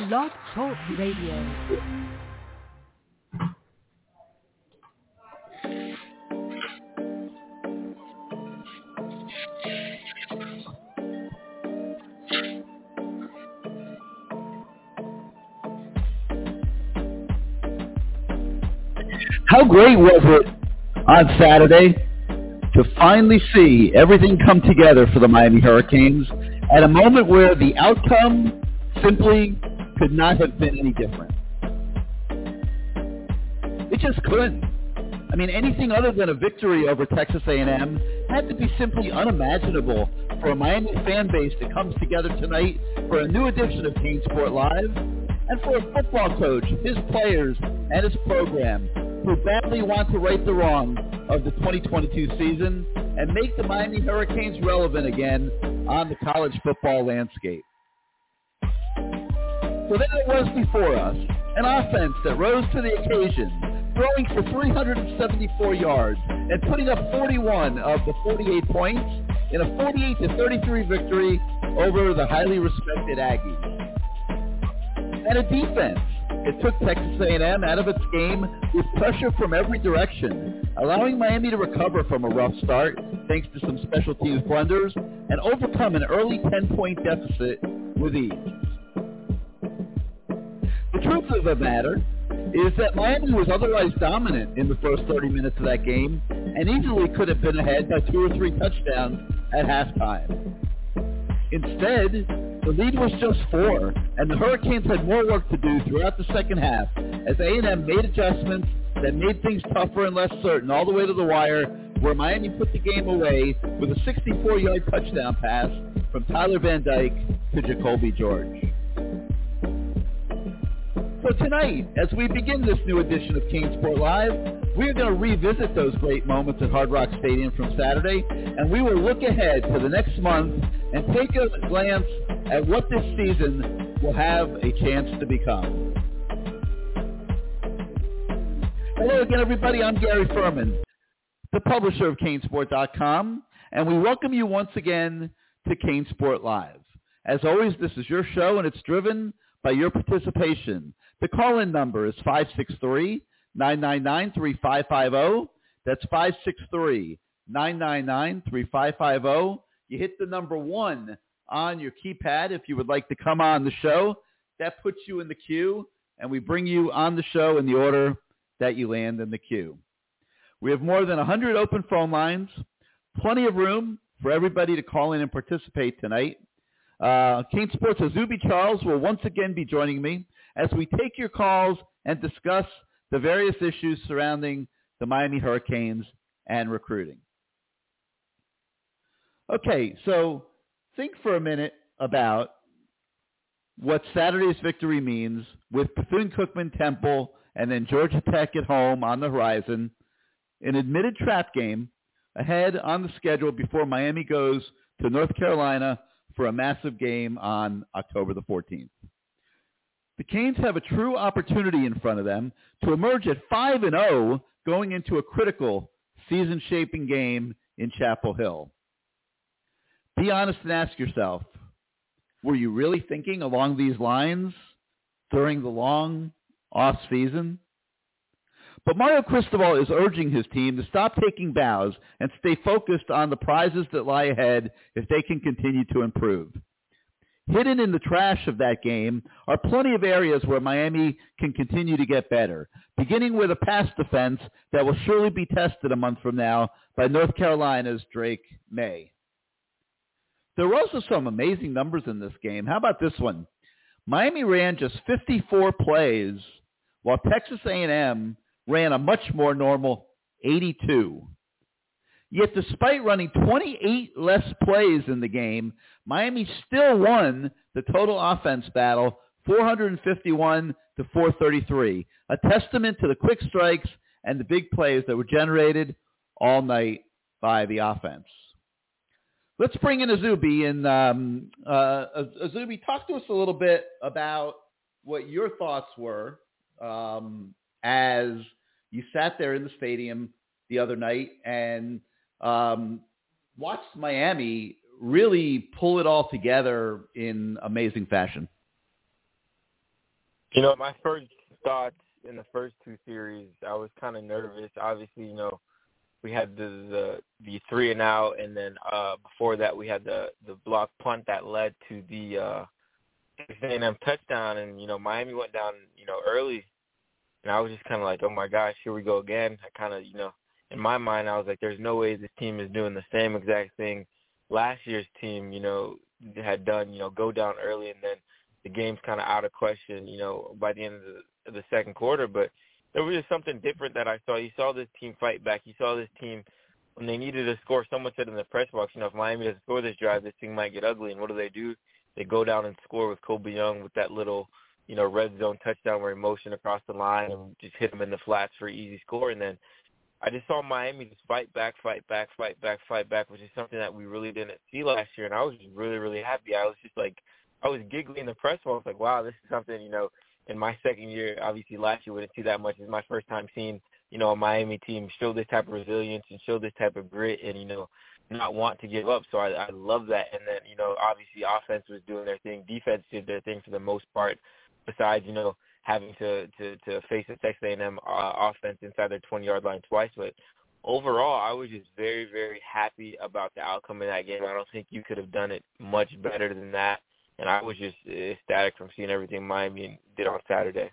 Blog Talk Radio. How great was it on Saturday to finally see everything come together for the Miami Hurricanes at a moment where the outcome simply could not have been any different. It just couldn't. I mean, anything other than a victory over Texas A&M had to be simply unimaginable for a Miami fan base that comes together tonight for a new edition of CaneSport Live, and for a football coach, his players, and his program who badly want to right the wrong of the 2022 season and make the Miami Hurricanes relevant again on the college football landscape. So there it was before us, an offense that rose to the occasion, throwing for 374 yards and putting up 41 of the 48 points in a 48-33 victory over the highly respected Aggies. And a defense that took Texas A&M out of its game with pressure from every direction, allowing Miami to recover from a rough start thanks to some special teams blunders and overcome an early 10-point deficit with ease. The truth of the matter is that Miami was otherwise dominant in the first 30 minutes of that game and easily could have been ahead by 2 or 3 touchdowns at halftime. Instead, the lead was just 4, and the Hurricanes had more work to do throughout the second half as A&M made adjustments that made things tougher and less certain all the way to the wire, where Miami put the game away with a 64-yard touchdown pass from Tyler Van Dyke to Jacoby George. So tonight, as we begin this new edition of CaneSport Live, we're going to revisit those great moments at Hard Rock Stadium from Saturday, and we will look ahead to the next month and take a glance at what this season will have a chance to become. Hello again, everybody. I'm Gary Furman, the publisher of CaneSport.com, and we welcome you once again to CaneSport Live. As always, this is your show, and it's driven by your participation. The call-in number is 563-999-3550. That's 563-999-3550. You hit the number 1 on your keypad if you would like to come on the show. That puts you in the queue, and we bring you on the show in the order that you land in the queue. We have more than 100 open phone lines, plenty of room for everybody to call in and participate tonight. CaneSports' Azubi Charles will once again be joining me as we take your calls and discuss the various issues surrounding the Miami Hurricanes and recruiting. Okay, so think for a minute about what Saturday's victory means with Bethune-Cookman, Temple, and then Georgia Tech at home on the horizon, an admitted trap game ahead on the schedule before Miami goes to North Carolina for a massive game on October the 14th. The Canes have a true opportunity in front of them to emerge at 5-0 going into a critical season-shaping game in Chapel Hill. Be honest and ask yourself, were you really thinking along these lines during the long off-season? But Mario Cristobal is urging his team to stop taking bows and stay focused on the prizes that lie ahead if they can continue to improve. Hidden in the trash of that game are plenty of areas where Miami can continue to get better, beginning with a pass defense that will surely be tested a month from now by North Carolina's Drake May. There were also some amazing numbers in this game. How about this one? Miami ran just 54 plays, while Texas A&M ran a much more normal 82. Yet despite running 28 less plays in the game, Miami still won the total offense battle 451 to 433, a testament to the quick strikes and the big plays that were generated all night by the offense. Let's bring in Azubi. And Azubi, talk to us a little bit about what your thoughts were as you sat there in the stadium the other night and watched Miami really pull it all together in amazing fashion. You know, my first thoughts in the first two series, I was kind of nervous. Obviously, you know, we had the 3-and-out, and then before that we had the block punt that led to the Texas A&M touchdown, and you know, Miami went down, you know, early, and I was just kind of like, oh my gosh, here we go again. I kind of, you know, in my mind, I was like, there's no way this team is doing the same exact thing last year's team, you know, had done, you know, go down early, and then the game's kind of out of question, you know, by the end of the second quarter. But there was just something different that I saw. You saw this team fight back. You saw this team, when they needed to score, someone said in the press box, you know, if Miami doesn't score this drive, this thing might get ugly. And what do? They go down and score with Kobe Young with that little, you know, red zone touchdown where he motioned across the line and just hit him in the flats for an easy score. And then I just saw Miami just fight back, which is something that we really didn't see last year. And I was just really, really happy. I was just like, I was giggling in the press box. I was like, wow, this is something, you know, in my second year, obviously last year we didn't see that much. It's my first time seeing, you know, a Miami team show this type of resilience and show this type of grit and, you know, not want to give up. So I love that. And then, you know, obviously offense was doing their thing. Defense did their thing for the most part, besides, you know, having to face a Texas A&M offense inside their 20-yard line twice. But overall, I was just very, very happy about the outcome of that game. I don't think you could have done it much better than that. And I was just ecstatic from seeing everything Miami did on Saturday.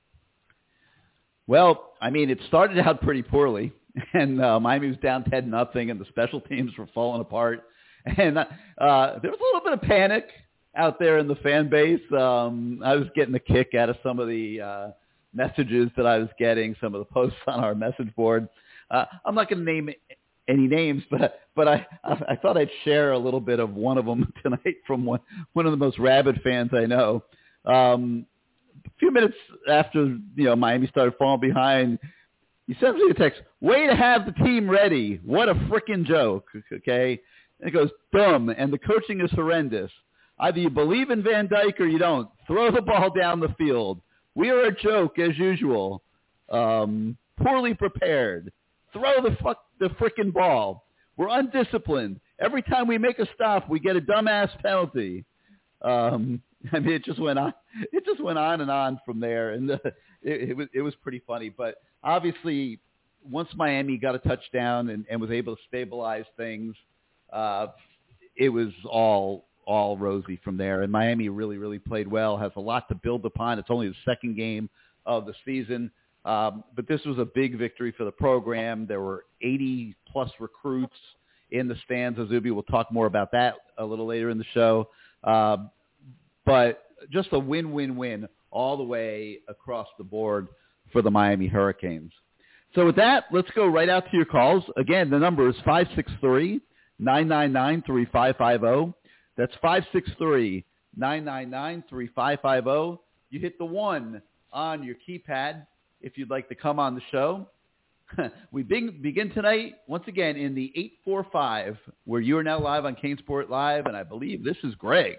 Well, I mean, it started out pretty poorly, and Miami was down 10-0, and the special teams were falling apart. And there was a little bit of panic out there in the fan base. I was getting a kick out of some of the messages that I was getting, some of the posts on our message board. I'm not going to name any names, but I thought I'd share a little bit of one of them tonight from one of the most rabid fans I know. A few minutes after, you know, Miami started falling behind, he sends me a text, way to have the team ready. What a freaking joke, okay? And it goes, dumb, and the coaching is horrendous. Either you believe in Van Dyke or you don't. Throw the ball down the field. We are a joke, as usual. Poorly prepared. Throw the freaking ball. We're undisciplined. Every time we make a stop, we get a dumbass penalty. I mean, it just went on. It just went on and on from there, and it was pretty funny. But obviously, once Miami got a touchdown and was able to stabilize things, it was all rosy from there. And Miami really, really played well. Has a lot to build upon. It's only the second game of the season, but this was a big victory for the program. There were 80-plus recruits in the stands. Azubi will talk more about that a little later in the show. But just a win-win-win all the way across the board for the Miami Hurricanes. So with that, let's go right out to your calls. Again, the number is 563-999-3550. That's 563-999-3550. You hit the 1 on your keypad if you'd like to come on the show. We begin tonight, once again, in the 845, where you are now live on CaneSport Live, and I believe this is Greg.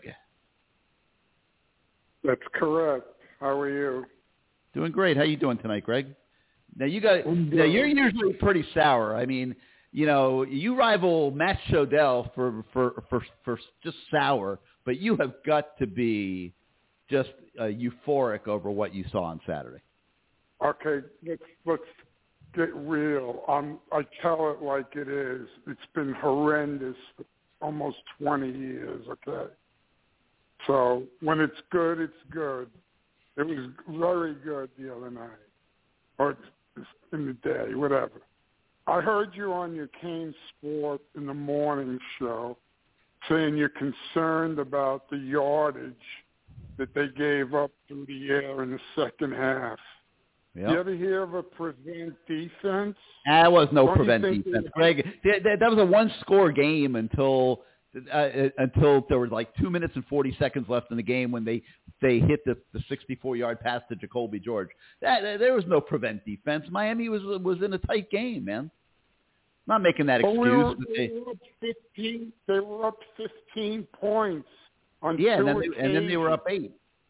That's correct. How are you? Doing great. How you doing tonight, Greg? Now you're usually pretty sour. I mean, you know, you rival Matt Shodell for just sour, but you have got to be just euphoric over what you saw on Saturday. Okay, let's get real. I tell it like it is. It's been horrendous for almost 20 years. Okay. So when it's good, it's good. It was very good the other night, or in the day, whatever. I heard you on your Kane Sport in the morning show saying you're concerned about the yardage that they gave up through the air in the second half. Yep. You ever hear of a prevent defense? That was no prevent defense, Greg. That was a one-score game until there was like 2 minutes and 40 seconds left in the game when they hit the 64-yard pass to Jacoby George. There was no prevent defense. Miami was in a tight game, man. Not making that excuse. They were up 15 points on and then they were up 8.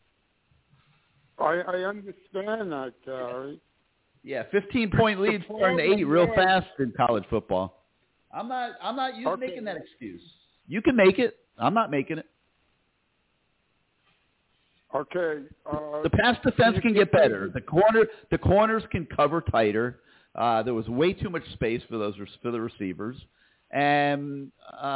I understand that, Gary. Yeah, 15-point leads turn to 8 real fast in college football. I'm not making that excuse. You can make it. I'm not making it. Okay. The pass defense can get better. The corners can cover tighter. There was way too much space for the receivers, and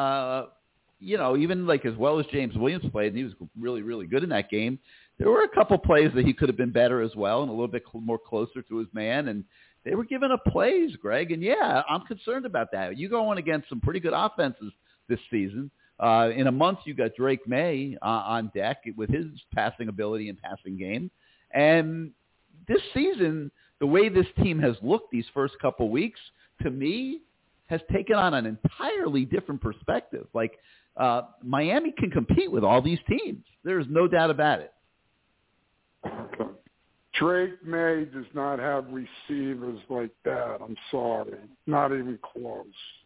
even like as well as James Williams played, and he was really, really good in that game. There were a couple plays that he could have been better as well, and a little bit more closer to his man. And they were giving up plays, Greg. And yeah, I'm concerned about that. You go on against some pretty good offenses this season. In a month, you got Drake May on deck with his passing ability and passing game. And this season, the way this team has looked these first couple weeks, to me, has taken on an entirely different perspective. Like Miami can compete with all these teams. There's no doubt about it. Okay. Drake May does not have receivers like that. I'm sorry. Not even close.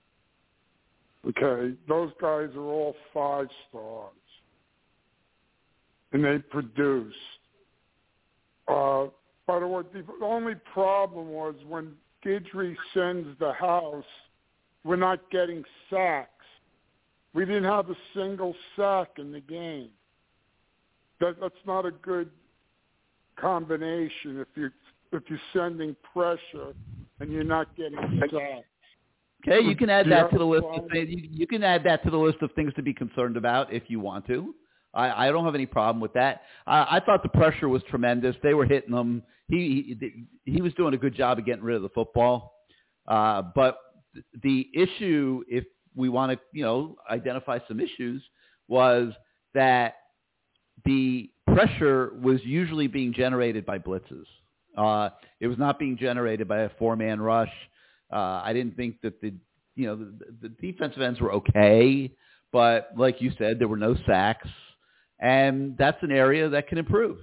Okay? Those guys are all 5 stars. And they produce. By the way, the only problem was when Guidry sends the house, we're not getting sacks. We didn't have a single sack in the game. That's not a good combination if you're sending pressure and you're not getting sacks. Okay, you can add that to the list. You can add that to the list of things to be concerned about if you want to. I don't have any problem with that. I thought the pressure was tremendous. They were hitting them. He was doing a good job of getting rid of the football. But the issue, if we want to, identify some issues, was that the pressure was usually being generated by blitzes. It was not being generated by a 4-man rush. I didn't think that the defensive ends were okay, but like you said, there were no sacks, and that's an area that can improve.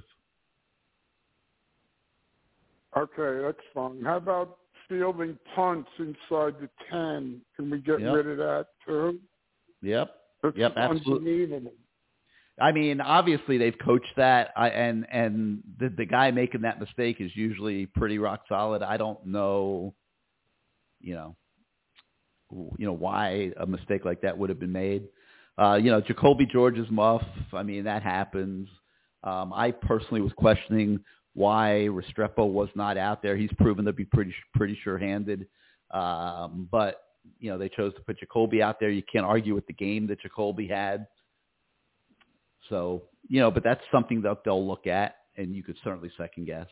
Okay, that's fine. How about fielding punts inside the 10? Can we get rid of that too? Yep. That's Absolutely. Unbelievable. I mean, obviously they've coached that, and the guy making that mistake is usually pretty rock solid. I don't know, why a mistake like that would have been made. Jacoby George's muff. I mean, that happens. I personally was questioning why Restrepo was not out there. He's proven to be pretty sure-handed, but they chose to put Jacoby out there. You can't argue with the game that Jacoby had. So, but that's something that they'll look at, and you could certainly second guess.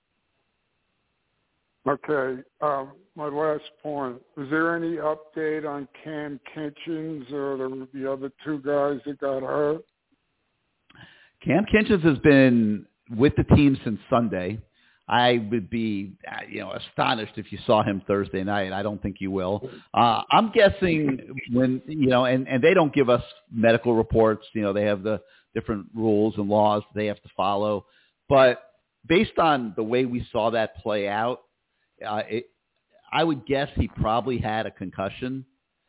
Okay. My last point. Is there any update on Cam Kitchens or the other 2 guys that got hurt? Cam Kitchens has been with the team since Sunday. I would be, astonished if you saw him Thursday night. I don't think you will. I'm guessing when, and they don't give us medical reports. They have the different rules and laws they have to follow. But based on the way we saw that play out, I would guess he probably had a concussion.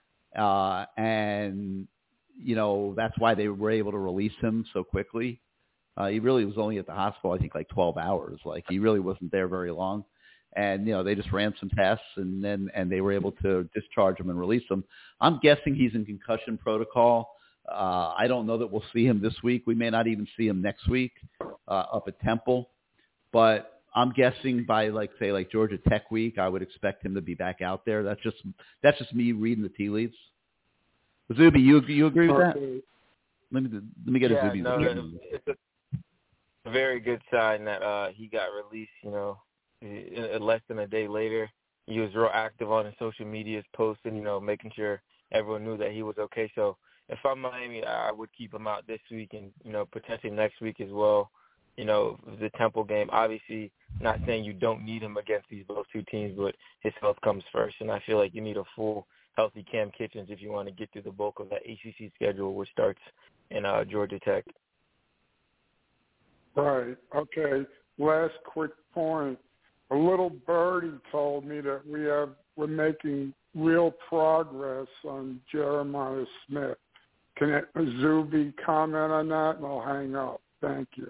And, that's why they were able to release him so quickly. He really was only at the hospital, I think, like 12 hours. Like, he really wasn't there very long. And, they just ran some tests, and they were able to discharge him and release him. I'm guessing he's in concussion protocol. I don't know that we'll see him this week. We may not even see him next week up at Temple. But I'm guessing by, like Georgia Tech week, I would expect him to be back out there. That's just me reading the tea leaves. Zuby, you agree with that? Let me get a Zuby. No, it's a very good sign that he got released. Less than a day later, he was real active on his social medias, posting, making sure everyone knew that he was okay. So if I'm Miami, I would keep him out this week and potentially next week as well. The Temple game. Obviously, not saying you don't need him against those 2 teams, but his health comes first, and I feel like you need a full, healthy Cam Kitchens if you want to get through the bulk of that ACC schedule, which starts in Georgia Tech. Right. Okay. Last quick point. A little birdie told me that we're making real progress on Jeremiah Smith. Can Zuby comment on that, and I'll hang up. Thank you.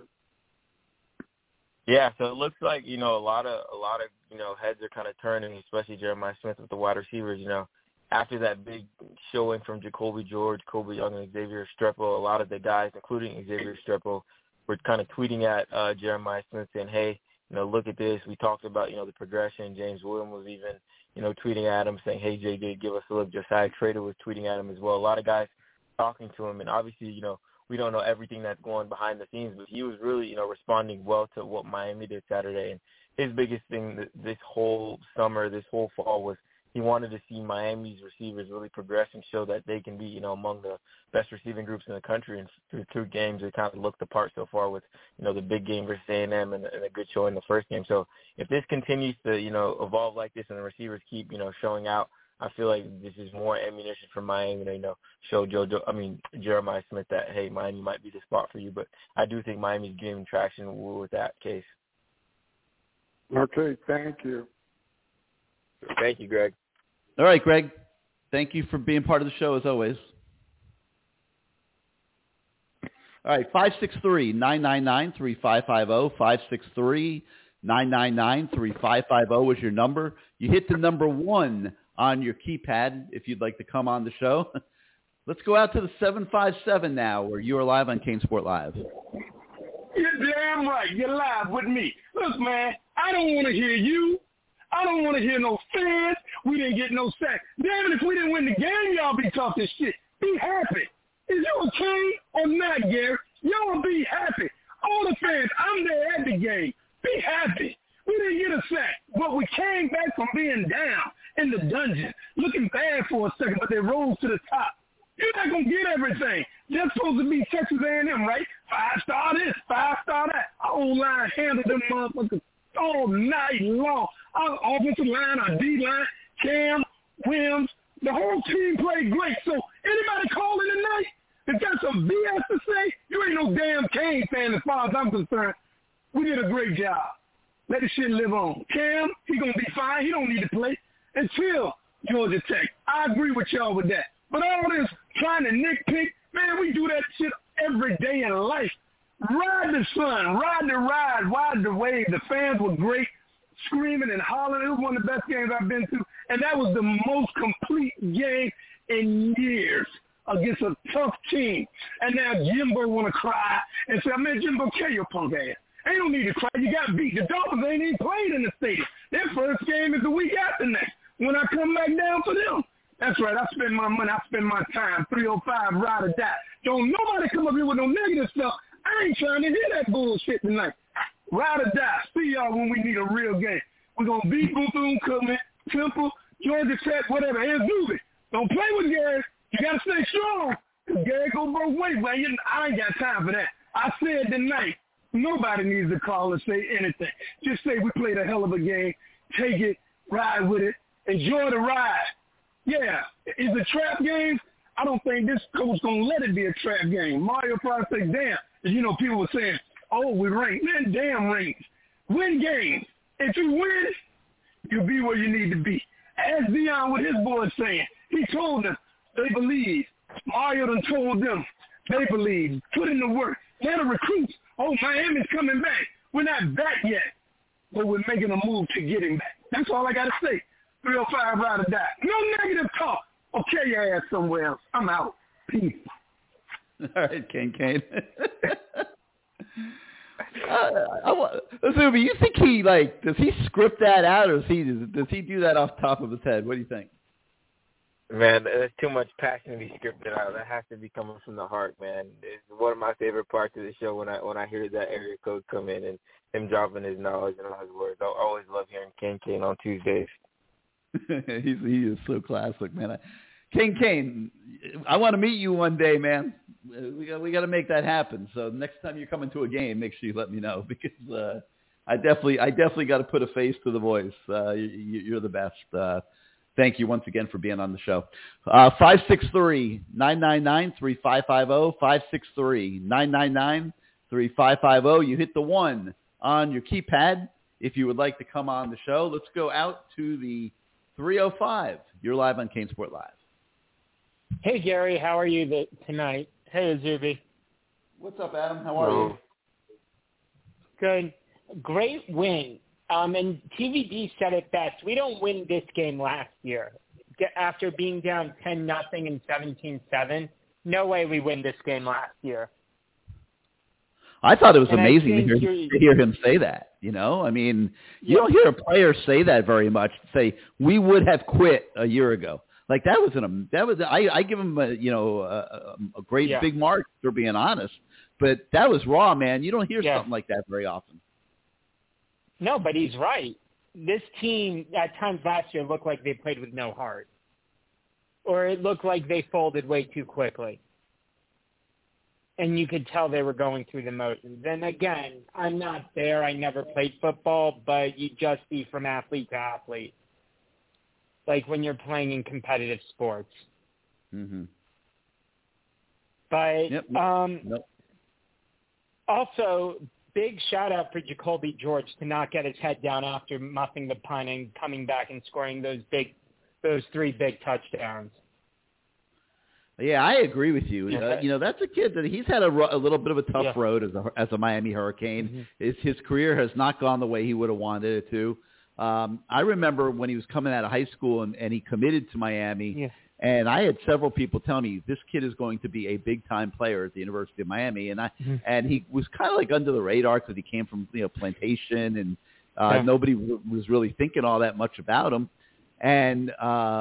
Yeah, so it looks like, a lot of heads are kind of turning, especially Jeremiah Smith with the wide receivers, After that big showing from Jacoby George, Colby Young, and Xavier Restrepo, a lot of the guys, including Xavier Restrepo, were kind of tweeting at Jeremiah Smith saying, hey, look at this. We talked about, the progression. James Williams was even, tweeting at him saying, hey, JJ, give us a look. Josiah Trader was tweeting at him as well. A lot of guys talking to him. And obviously, we don't know everything that's going behind the scenes, but he was really, responding well to what Miami did Saturday. And his biggest thing this whole summer, this whole fall was he wanted to see Miami's receivers really progress and show that they can be, among the best receiving groups in the country. And through 2 games, they kind of looked the part so far with, the big game versus A&M and a good show in the first game. So if this continues to, evolve like this and the receivers keep, showing out, I feel like this is more ammunition for Miami to, show Jeremiah Smith that, hey, Miami might be the spot for you. But I do think Miami's gaining traction with that case. Okay, thank you. Thank you, Greg. All right, Greg. Thank you for being part of the show as always. All right, 563-999-3550. 563-999-3550 was your number. You hit the number 1 on your keypad if you'd like to come on the show. Let's go out to the 757 now, where you are live on CaneSport Live. You're damn right. You're live with me. Look, man, I don't want to hear you. I don't want to hear no fans. We didn't get no sack. Damn it, if we didn't win the game, y'all be talking shit. Be happy. Is you a king or not, Gary? Y'all be happy. All the fans, I'm there at the game. Be happy. We didn't get a sack, but we came back from being down in the dungeon, looking bad for a second, but they rose to the top. You're not going to get everything. They're supposed to be Texas A&M, right? 5-star this, 5-star that. Our O-line handled them motherfuckers all night long. Our offensive line, our D-line, Cam, Williams, the whole team played great. So anybody calling tonight, if got some BS to say, you ain't no damn Cane fan as far as I'm concerned. We did a great job. Let the shit live on. Cam, he going to be fine. He don't need to play until Georgia Tech. I agree with y'all with that. But all this trying to nitpick, man, we do that shit every day in life. Ride the sun, ride the ride, ride the wave. The fans were great, screaming and hollering. It was one of the best games I've been to, and that was the most complete game in years against a tough team. And now Jimbo want to cry and say, man, Jimbo, kill your punk ass. Ain't no need to cry. You got beat. The Dolphins ain't even played in the stadium. Their first game is the week after next when I come back down for them. That's right. I spend my money. I spend my time. 305, ride or die. Don't nobody come up here with no negative stuff. I ain't trying to hear that bullshit tonight. Ride or die. See y'all when we need a real game. We're going to beat Bethune-Cookman, Temple, Georgia Tech, whatever. Here's Zuby. Don't play with Gary. You got to stay strong because Gary go both ways. But I ain't got time for that. I said tonight, nobody needs to call and say anything. Just say we played a hell of a game. Take it. Ride with it. Enjoy the ride. Yeah. Is it trap game? I don't think this coach going to let it be a trap game. Mario probably say, damn. People were saying, oh, we ranked. Man, damn ranked. Win games. If you win, you'll be where you need to be. As Deion with his boys saying, he told them they believe. Mario done told them they believe. Put in the work. Now the recruits, oh, Miami's coming back. We're not back yet, but we're making a move to get him back. That's all I got to say. 305, ride or die. No negative talk. Okay, your ass somewhere else. I'm out. Peace. All right, Kane. Zuby, you think he does he script that out, or does he do that off the top of his head? What do you think? Man, there's too much passion to be scripted out. That has to be coming from the heart, man. It's one of my favorite parts of the show when I hear that area code come in and him dropping his knowledge and all his words. I always love hearing Kane on Tuesdays. He is so classic, man. Kane, I want to meet you one day, man. We got to make that happen. So next time you're coming to a game, make sure you let me know because I definitely got to put a face to the voice. You're the best. Thank you once again for being on the show. 563-999-3550. 563-999-3550. You hit the 1 on your keypad if you would like to come on the show. Let's go out to the 305. You're live on CaneSport Live. Hey, Gary. How are you tonight? Hey, Zuby. What's up, Adam? How are you? Good. Great win. And TVD said it best. We don't win this game last year. After being down 10-0 and 17-7, no way we win this game last year. I thought it was And amazing to hear him say that. You know, I mean, you don't hear a player say that very much. Say we would have quit a year ago. Like that was I give him a great big mark for being honest. But that was raw, man. You don't hear something like that very often. No, but he's right. This team at times last year looked like they played with no heart, or it looked like they folded way too quickly. And you could tell they were going through the motions. And again, I'm not there. I never played football, but you just see from athlete to athlete, like when you're playing in competitive sports. Mm-hmm. But also, big shout out for Jacoby George to not get his head down after muffing the punt and coming back and scoring those 3 big touchdowns. Yeah, I agree with you. That's a kid that he's had a little bit of a tough road as a Miami Hurricane. Mm-hmm. His career has not gone the way he would have wanted it to. I remember when he was coming out of high school and he committed to Miami, and I had several people tell me this kid is going to be a big-time player at the University of Miami, and he was kind of like under the radar because he came from Plantation, and nobody was really thinking all that much about him, and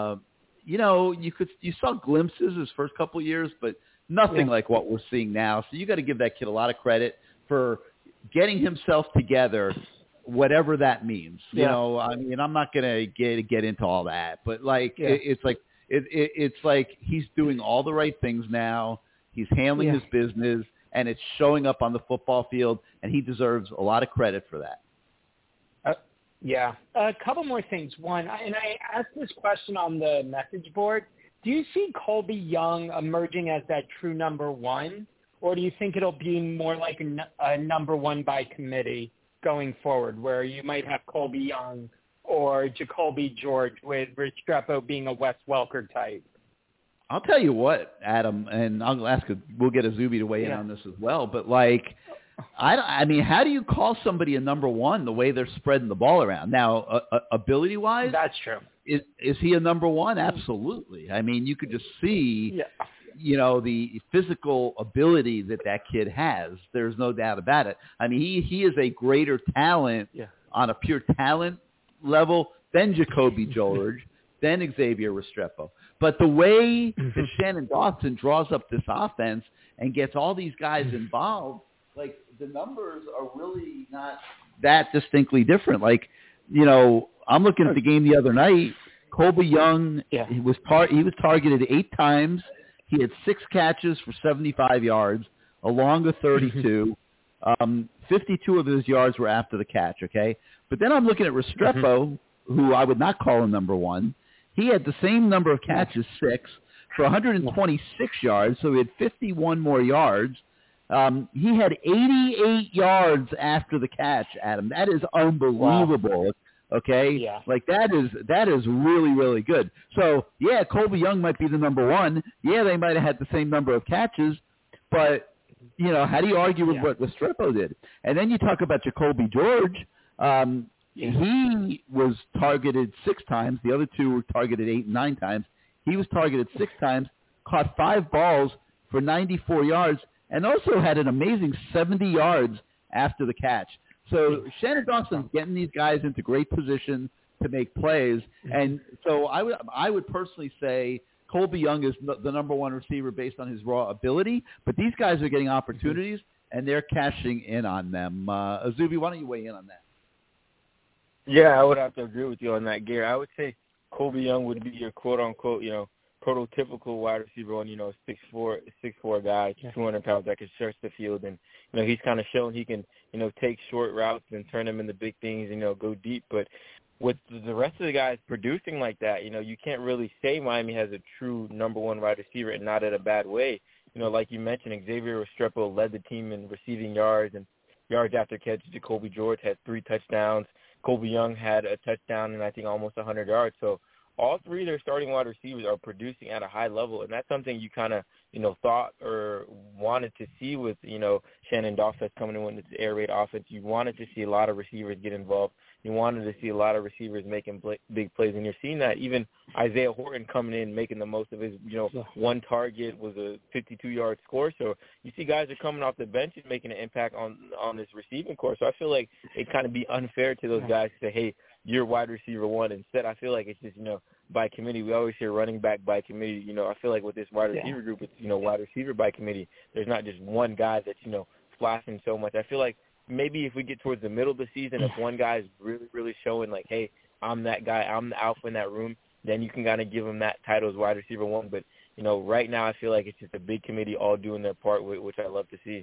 you saw glimpses his first couple of years, but nothing like what we're seeing now. So you got to give that kid a lot of credit for getting himself together, whatever that means. You know, I mean, I'm not going to get into all that, but it's like he's doing all the right things now. He's handling his business, and it's showing up on the football field, and he deserves a lot of credit for that. A couple more things. One, and I asked this question on the message board, do you see Colby Young emerging as that true number one, or do you think it'll be more like a number one by committee going forward, where you might have Colby Young or Jacoby George with Restrepo being a Wes Welker type? I'll tell you what, Adam, and we'll get a Zuby to weigh in on this as well, but I mean, how do you call somebody a number one the way they're spreading the ball around? Now, ability-wise, that's true. Is he a number one? Absolutely. I mean, you could just see, the physical ability that kid has. There's no doubt about it. I mean, he is a greater talent on a pure talent level than Jacoby George, than Xavier Restrepo. But the way that Shannon Dawson draws up this offense and gets all these guys involved, the numbers are really not that distinctly different. I'm looking at the game the other night. Colby Young, he was targeted 8 times. He had 6 catches for 75 yards, along with 32. 52 of his yards were after the catch, okay? But then I'm looking at Restrepo, who I would not call a number one. He had the same number of catches, 6, for 126 yards, so he had 51 more yards. He had 88 yards after the catch, Adam. That is unbelievable. Wow. Okay? Yeah. That is really, really good. So, Colby Young might be the number one. Yeah, they might have had the same number of catches, but, how do you argue with what Restrepo did? And then you talk about Jacoby George. He was targeted 6 times. The other 2 were targeted 8 and 9 times. He was targeted 6 times, caught 5 balls for 94 yards, and also had an amazing 70 yards after the catch. So Shannon Dawson's getting these guys into great position to make plays. And so I would personally say Colby Young is the number one receiver based on his raw ability, but these guys are getting opportunities, and they're cashing in on them. Azubi, why don't you weigh in on that? Yeah, I would have to agree with you on that, Gary. I would say Colby Young would be your quote-unquote, prototypical wide receiver on, 6'4" guy, 200 pounds that can stretch the field. And, he's kind of shown he can, take short routes and turn them into big things, go deep. But with the rest of the guys producing like that, you can't really say Miami has a true number one wide receiver and not in a bad way. Like you mentioned, Xavier Restrepo led the team in receiving yards and yards after catch. Jacoby George had 3 touchdowns. Colby Young had a touchdown and I think almost 100 yards. So all three of their starting wide receivers are producing at a high level, and that's something you kind of, thought or wanted to see with, Shannon Dawson coming in with this air raid offense. You wanted to see a lot of receivers get involved. You wanted to see a lot of receivers making big plays, and you're seeing that. Even Isaiah Horton coming in, making the most of his, one target was a 52-yard score. So you see guys are coming off the bench and making an impact on this receiving corps. So I feel like it kind of be unfair to those guys to say, hey, you're wide receiver one. Instead, I feel like it's just, by committee. We always hear running back by committee. I feel like with this wide receiver group, it's, wide receiver by committee. There's not just one guy that's, flashing so much. I feel like maybe if we get towards the middle of the season, if one guy is really, really showing like, hey, I'm that guy, I'm the alpha in that room, then you can kind of give him that title as wide receiver one. But, right now I feel like it's just a big committee all doing their part, which I love to see.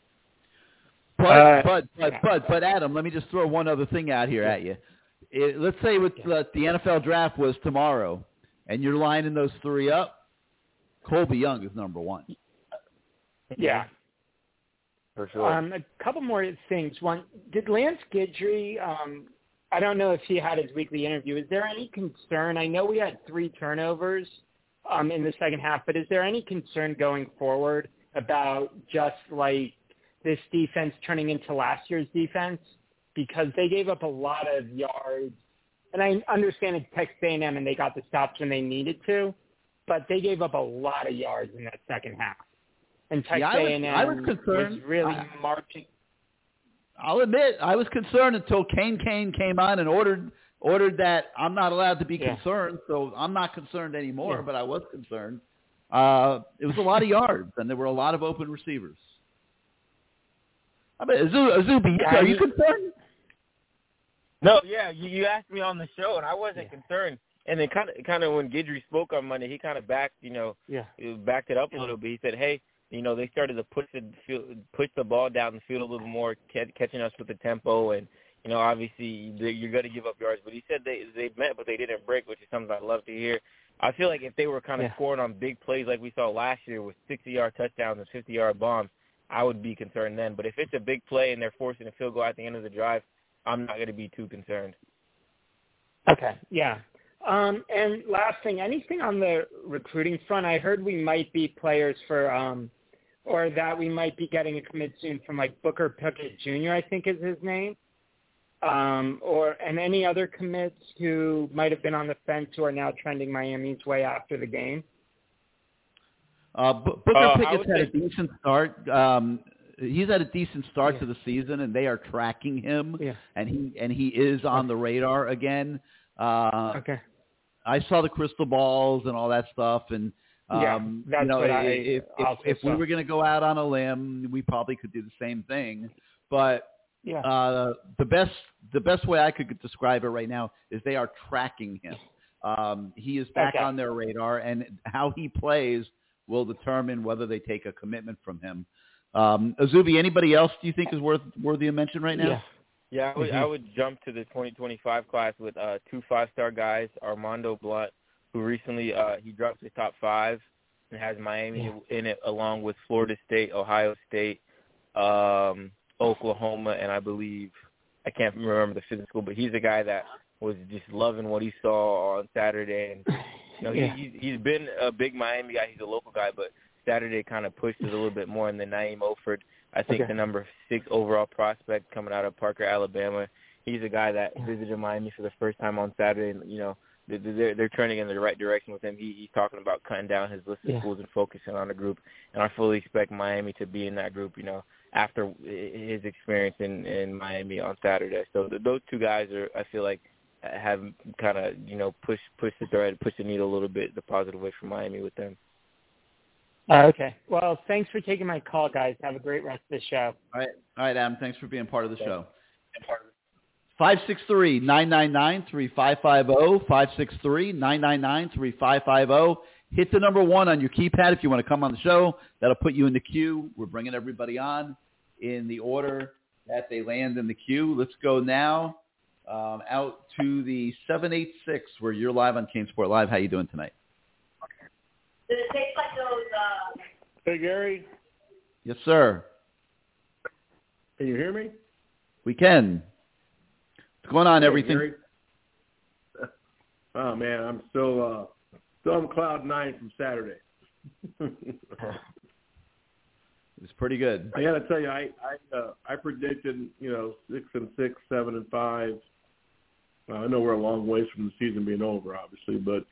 But Adam, let me just throw one other thing out here at you. Let's say the NFL draft was tomorrow, and you're lining those three up, Colby Young is number one. Yeah. For sure. A couple more things. One, did Lance Guidry, I don't know if he had his weekly interview. Is there any concern? I know we had 3 turnovers in the second half, but is there any concern going forward about just like this defense turning into last year's defense? Because they gave up a lot of yards. And I understand it's Texas A&M and they got the stops when they needed to, but they gave up a lot of yards in that second half. And Texas A&M was really marching. I'll admit, I was concerned until Kane came on and ordered that I'm not allowed to be concerned, so I'm not concerned anymore, but I was concerned. It was a lot of yards, and there were a lot of open receivers. I mean, Azubi, are you concerned? No, you asked me on the show, and I wasn't concerned. And then kind of when Guidry spoke on Monday, he kind of backed it up a little bit. He said, hey, they started to push the ball down the field a little more, catching us with the tempo, and obviously you're going to give up yards. But he said they met, but they didn't break, which is something I love to hear. I feel like if they were kind of scoring on big plays like we saw last year with 60-yard touchdowns and 50-yard bombs, I would be concerned then. But if it's a big play and they're forcing a field goal at the end of the drive, I'm not going to be too concerned. Okay, yeah. And last thing, anything on the recruiting front? I heard we might be players for or that we might be getting a commit soon from like Booker Pickett Jr., I think is his name. And any other commits who might have been on the fence who are now trending Miami's way after the game? Booker Pickett's had a decent start. He's had a decent start to the season, and they are tracking him, and he is on the radar again. Okay. I saw the crystal balls and all that stuff, and that's if we were going to go out on a limb, we probably could do the same thing. But the best way I could describe it right now is they are tracking him. He is back on their radar, and how he plays will determine whether they take a commitment from him. Azubi, anybody else do you think is worthy of mention right now? Yeah, I would jump to the 2025 class with 2 5-star guys. Armando Blunt, who recently he dropped his top 5 and has Miami in it, along with Florida State, Ohio State, Oklahoma, and I believe I can't remember the physical, but he's a guy that was just loving what he saw on Saturday. And he's been a big Miami guy. He's a local guy, but Saturday kind of pushed it a little bit more. And then Naeem Oford, I think the number 6 overall prospect coming out of Parker, Alabama. He's a guy that visited Miami for the first time on Saturday. And, they're turning in the right direction with him. He's talking about cutting down his list of schools and focusing on a group. And I fully expect Miami to be in that group, after his experience in Miami on Saturday. So those 2 guys I feel like, have kind of, pushed the thread, pushed the needle a little bit the positive way for Miami with them. Okay. Well, thanks for taking my call, guys. Have a great rest of the show. All right, Adam. Thanks for being part of the show. 563-999-3550, 563-999-3550. Hit the number 1 on your keypad if you want to come on the show. That'll put you in the queue. We're bringing everybody on in the order that they land in the queue. Let's go now out to the 786 where you're live on CaneSport Live. How you doing tonight? Does it taste like those? Hey, Gary. Yes, sir. Can you hear me? We can. What's going on, everything? Gary. Oh man, I'm still on cloud 9 from Saturday. It's pretty good. I got to tell you, I predicted 6-6, 7-5. I know we're a long ways from the season being over, obviously, but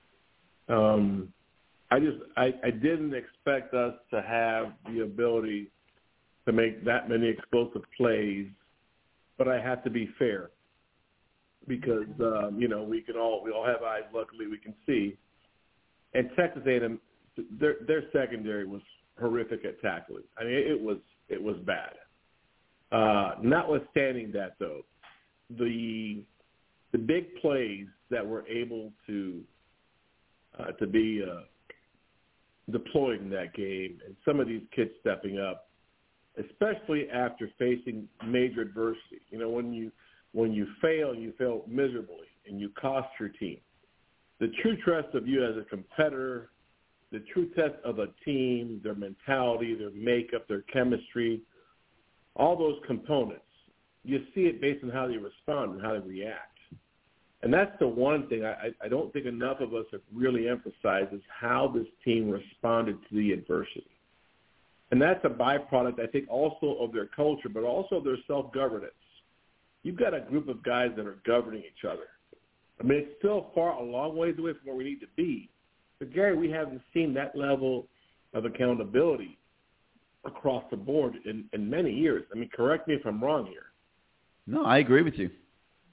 I didn't expect us to have the ability to make that many explosive plays, but I have to be fair because we all have eyes. Luckily, we can see. And Texas A&M, their secondary was horrific at tackling. I mean, it was bad. Notwithstanding that, though, the big plays that were able to be deployed in that game, and some of these kids stepping up, especially after facing major adversity. When you fail miserably and you cost your team, the true test of you as a competitor, the true test of a team, their mentality, their makeup, their chemistry, all those components, you see it based on how they respond and how they react. And that's the one thing I don't think enough of us have really emphasized is how this team responded to the adversity. And that's a byproduct, I think, also of their culture, but also their self-governance. You've got a group of guys that are governing each other. I mean, it's still a long ways away from where we need to be. But, Gary, we haven't seen that level of accountability across the board in many years. I mean, correct me if I'm wrong here. No, I agree with you.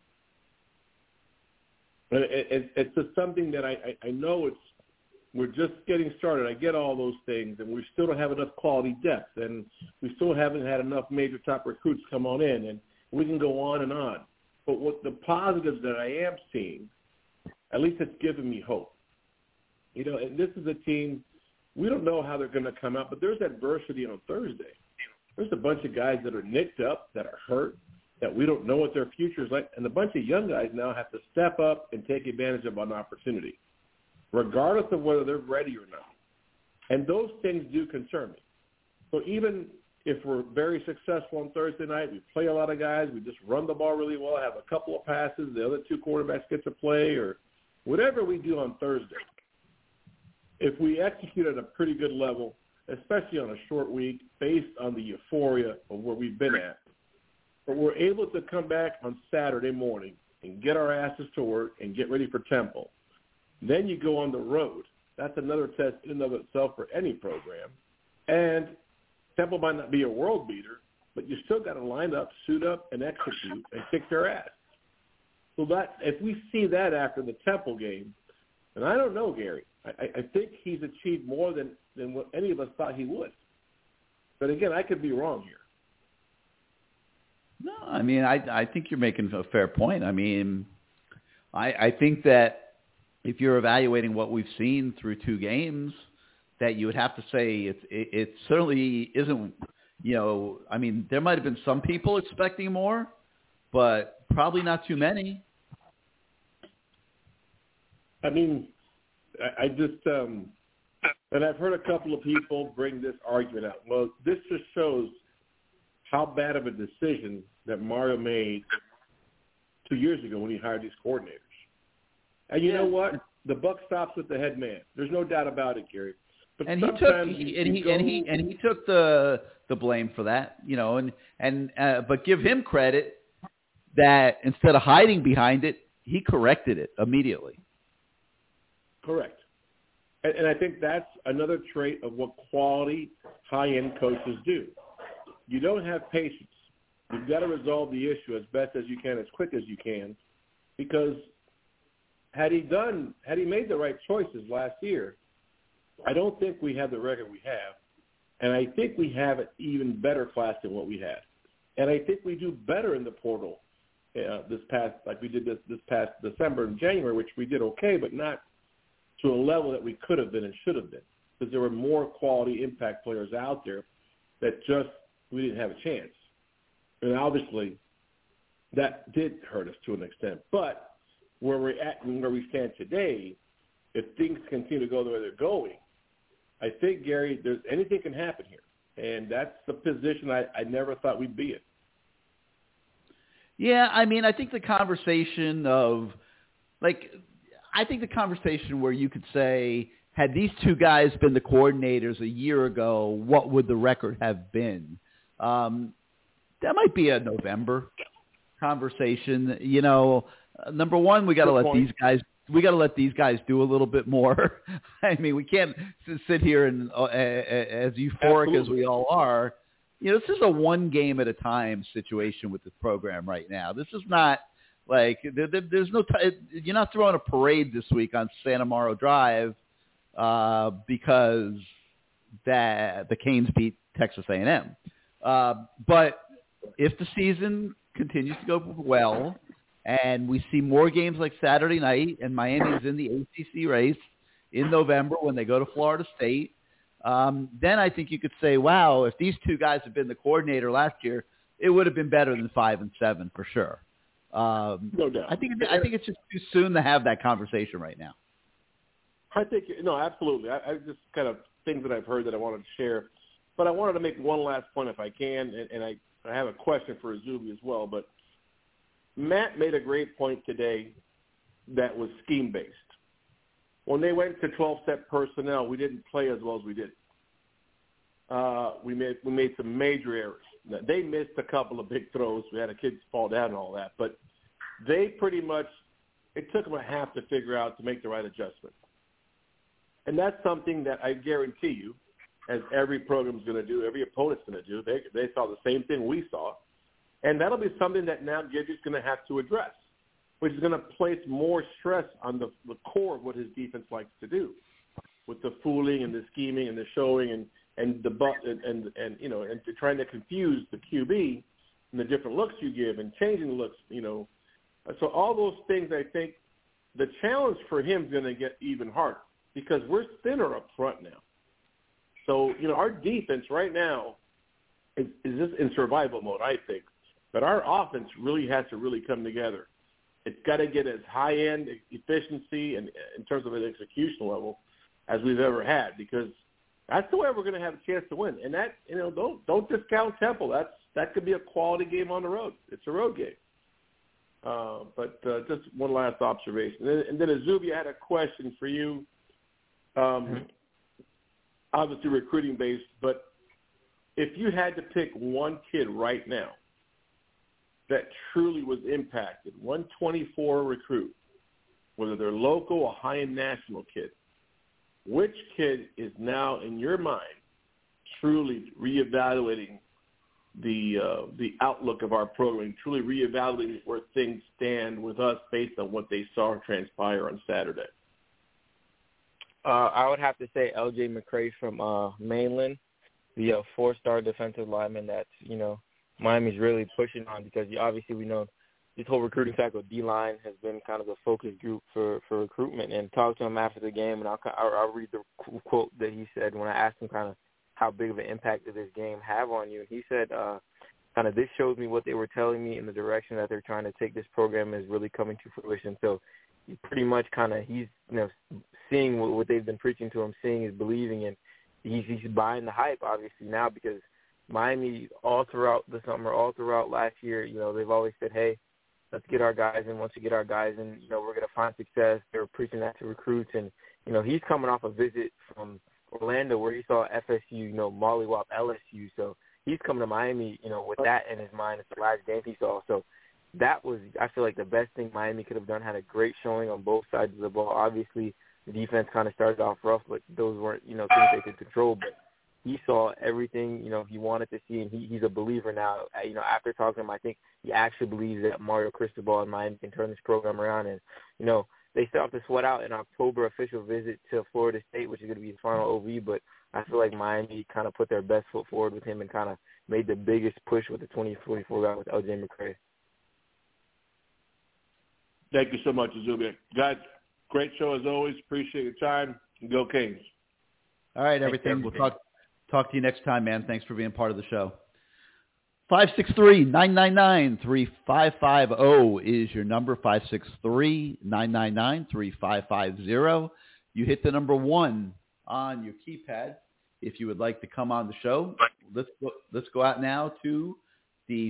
But it's just something that I know we're just getting started. I get all those things, and we still don't have enough quality depth, and we still haven't had enough major top recruits come on in, and we can go on and on. But what the positives that I am seeing, at least it's given me hope. And this is a team, we don't know how they're going to come out, but there's adversity on Thursday. There's a bunch of guys that are nicked up, that are hurt, that we don't know what their future is like, and a bunch of young guys now have to step up and take advantage of an opportunity, regardless of whether they're ready or not. And those things do concern me. So even if we're very successful on Thursday night, we play a lot of guys, we just run the ball really well, have a couple of passes, the other two quarterbacks get to play, or whatever we do on Thursday, if we execute at a pretty good level, especially on a short week, based on the euphoria of where we've been at, but we're able to come back on Saturday morning and get our asses to work and get ready for Temple. Then you go on the road. That's another test in and of itself for any program. And Temple might not be a world beater, but you still got to line up, suit up, and execute and kick their ass. So that if we see that after the Temple game, and I don't know, Gary, I think he's achieved more than what any of us thought he would. But again, I could be wrong here. No, I mean, I think you're making a fair point. I mean, I think that if you're evaluating what we've seen through two games, that you would have to say it certainly isn't, I mean, there might have been some people expecting more, but probably not too many. I mean, I just, and I've heard a couple of people bring this argument out. Well, this just shows how bad of a decision that Mario made 2 years ago when he hired these coordinators. And you know what? The buck stops with the head man. There's no doubt about it, Gary. But and he took the blame for that, but give him credit that instead of hiding behind it, he corrected it immediately. Correct. And I think that's another trait of what quality high-end coaches do. You don't have patience. You've got to resolve the issue as best as you can, as quick as you can, because had he made the right choices last year, I don't think we have the record we have, and I think we have an even better class than what we had. And I think we do better in the portal like we did this past December and January, which we did okay, but not to a level that we could have been and should have been, because there were more quality impact players out there that just we didn't have a chance. And obviously that did hurt us to an extent. But where we're at and where we stand today, if things continue to go the way they're going, I think, Gary, anything can happen here. And that's the position I never thought we'd be in. Yeah, I mean, I think the conversation of, I think the conversation where you could say, had these two guys been the coordinators a year ago, what would the record have been? That might be a November conversation. You know, number one, we got to let these guys. We got to let these guys do a little bit more. I mean, we can't sit here and as euphoric as we all are. You know, this is a one game at a time situation with this program right now. This is not like there's no you're not throwing a parade this week on Santa Mauro Drive because the Canes beat Texas A&M. But if the season continues to go well and we see more games like Saturday night and Miami is in the ACC race in November when they go to Florida State, then I think you could say, wow, if these two guys had been the coordinator last year, it would have been better than 5-7 for sure. No doubt. I think it's just too soon to have that conversation right now. I think absolutely. I just kind of things that I've heard that I wanted to share, but I wanted to make one last point if I can, and I have a question for Azubi as well. But Matt made a great point today that was scheme-based. When they went to 12-set personnel, we didn't play as well as we did. We made some major errors. Now, they missed a couple of big throws. We had a kid fall down and all that. But they pretty much – it took them a half to figure out to make the right adjustment. And that's something that I guarantee you, as every program's going to do, every opponent's going to do, they saw the same thing we saw. And that'll be something that now Gidry's going to have to address, which is going to place more stress on the core of what his defense likes to do, with the fooling and the scheming and the showing and trying to confuse the QB and the different looks you give and changing the looks. So all those things, I think, the challenge for him is going to get even harder because we're thinner up front now. So our defense right now is just in survival mode, I think. But our offense really has to really come together. It's got to get as high-end efficiency and in terms of an execution level as we've ever had, because that's the way we're going to have a chance to win. And that, don't discount Temple. That could be a quality game on the road. It's a road game. But just one last observation. And then Azubi, I had a question for you. Obviously recruiting-based, but if you had to pick one kid right now that truly was impacted, 124 recruit, whether they're local or high-end national kid, which kid is now, in your mind, truly reevaluating the outlook of our program, truly reevaluating where things stand with us based on what they saw transpire on Saturday? I would have to say L.J. McCray from Mainland, the 4-star defensive lineman that's, Miami's really pushing on, because obviously we know this whole recruiting cycle, D-line has been kind of a focus group for recruitment. And talked to him after the game, and I'll read the quote that he said when I asked him kind of how big of an impact did this game have on you. He said, kind of, this shows me what they were telling me, and the direction that they're trying to take this program is really coming to fruition. So he pretty much kind of, he's seeing what they've been preaching to him, seeing is believing, and he's buying the hype obviously now, because Miami all throughout the summer, all throughout last year, they've always said, hey, let's get our guys in. Once we get our guys in, we're going to find success. They were preaching that to recruits. And, he's coming off a visit from Orlando where he saw FSU, mollywop LSU. So he's coming to Miami, with that in his mind. It's the last game he saw. So that was, I feel like, the best thing Miami could have done. Had a great showing on both sides of the ball. Obviously, the defense kind of started off rough, but those weren't, things they could control. But he saw everything, he wanted to see, and he's a believer now. After talking to him, I think he actually believes that Mario Cristobal and Miami can turn this program around. And, they still have to sweat out an October official visit to Florida State, which is going to be the final OV, but I feel like Miami kind of put their best foot forward with him and kind of made the biggest push with the 2024 guy with L.J. McCray. Thank you so much, Azubi. Guys, great show as always. Appreciate your time. Go Canes. All right, everything. We'll talk to you next time, man. Thanks for being part of the show. 563-999-3550 is your number, 563-999-3550. You hit the number 1 on your keypad if you would like to come on the show. Let's go out now to the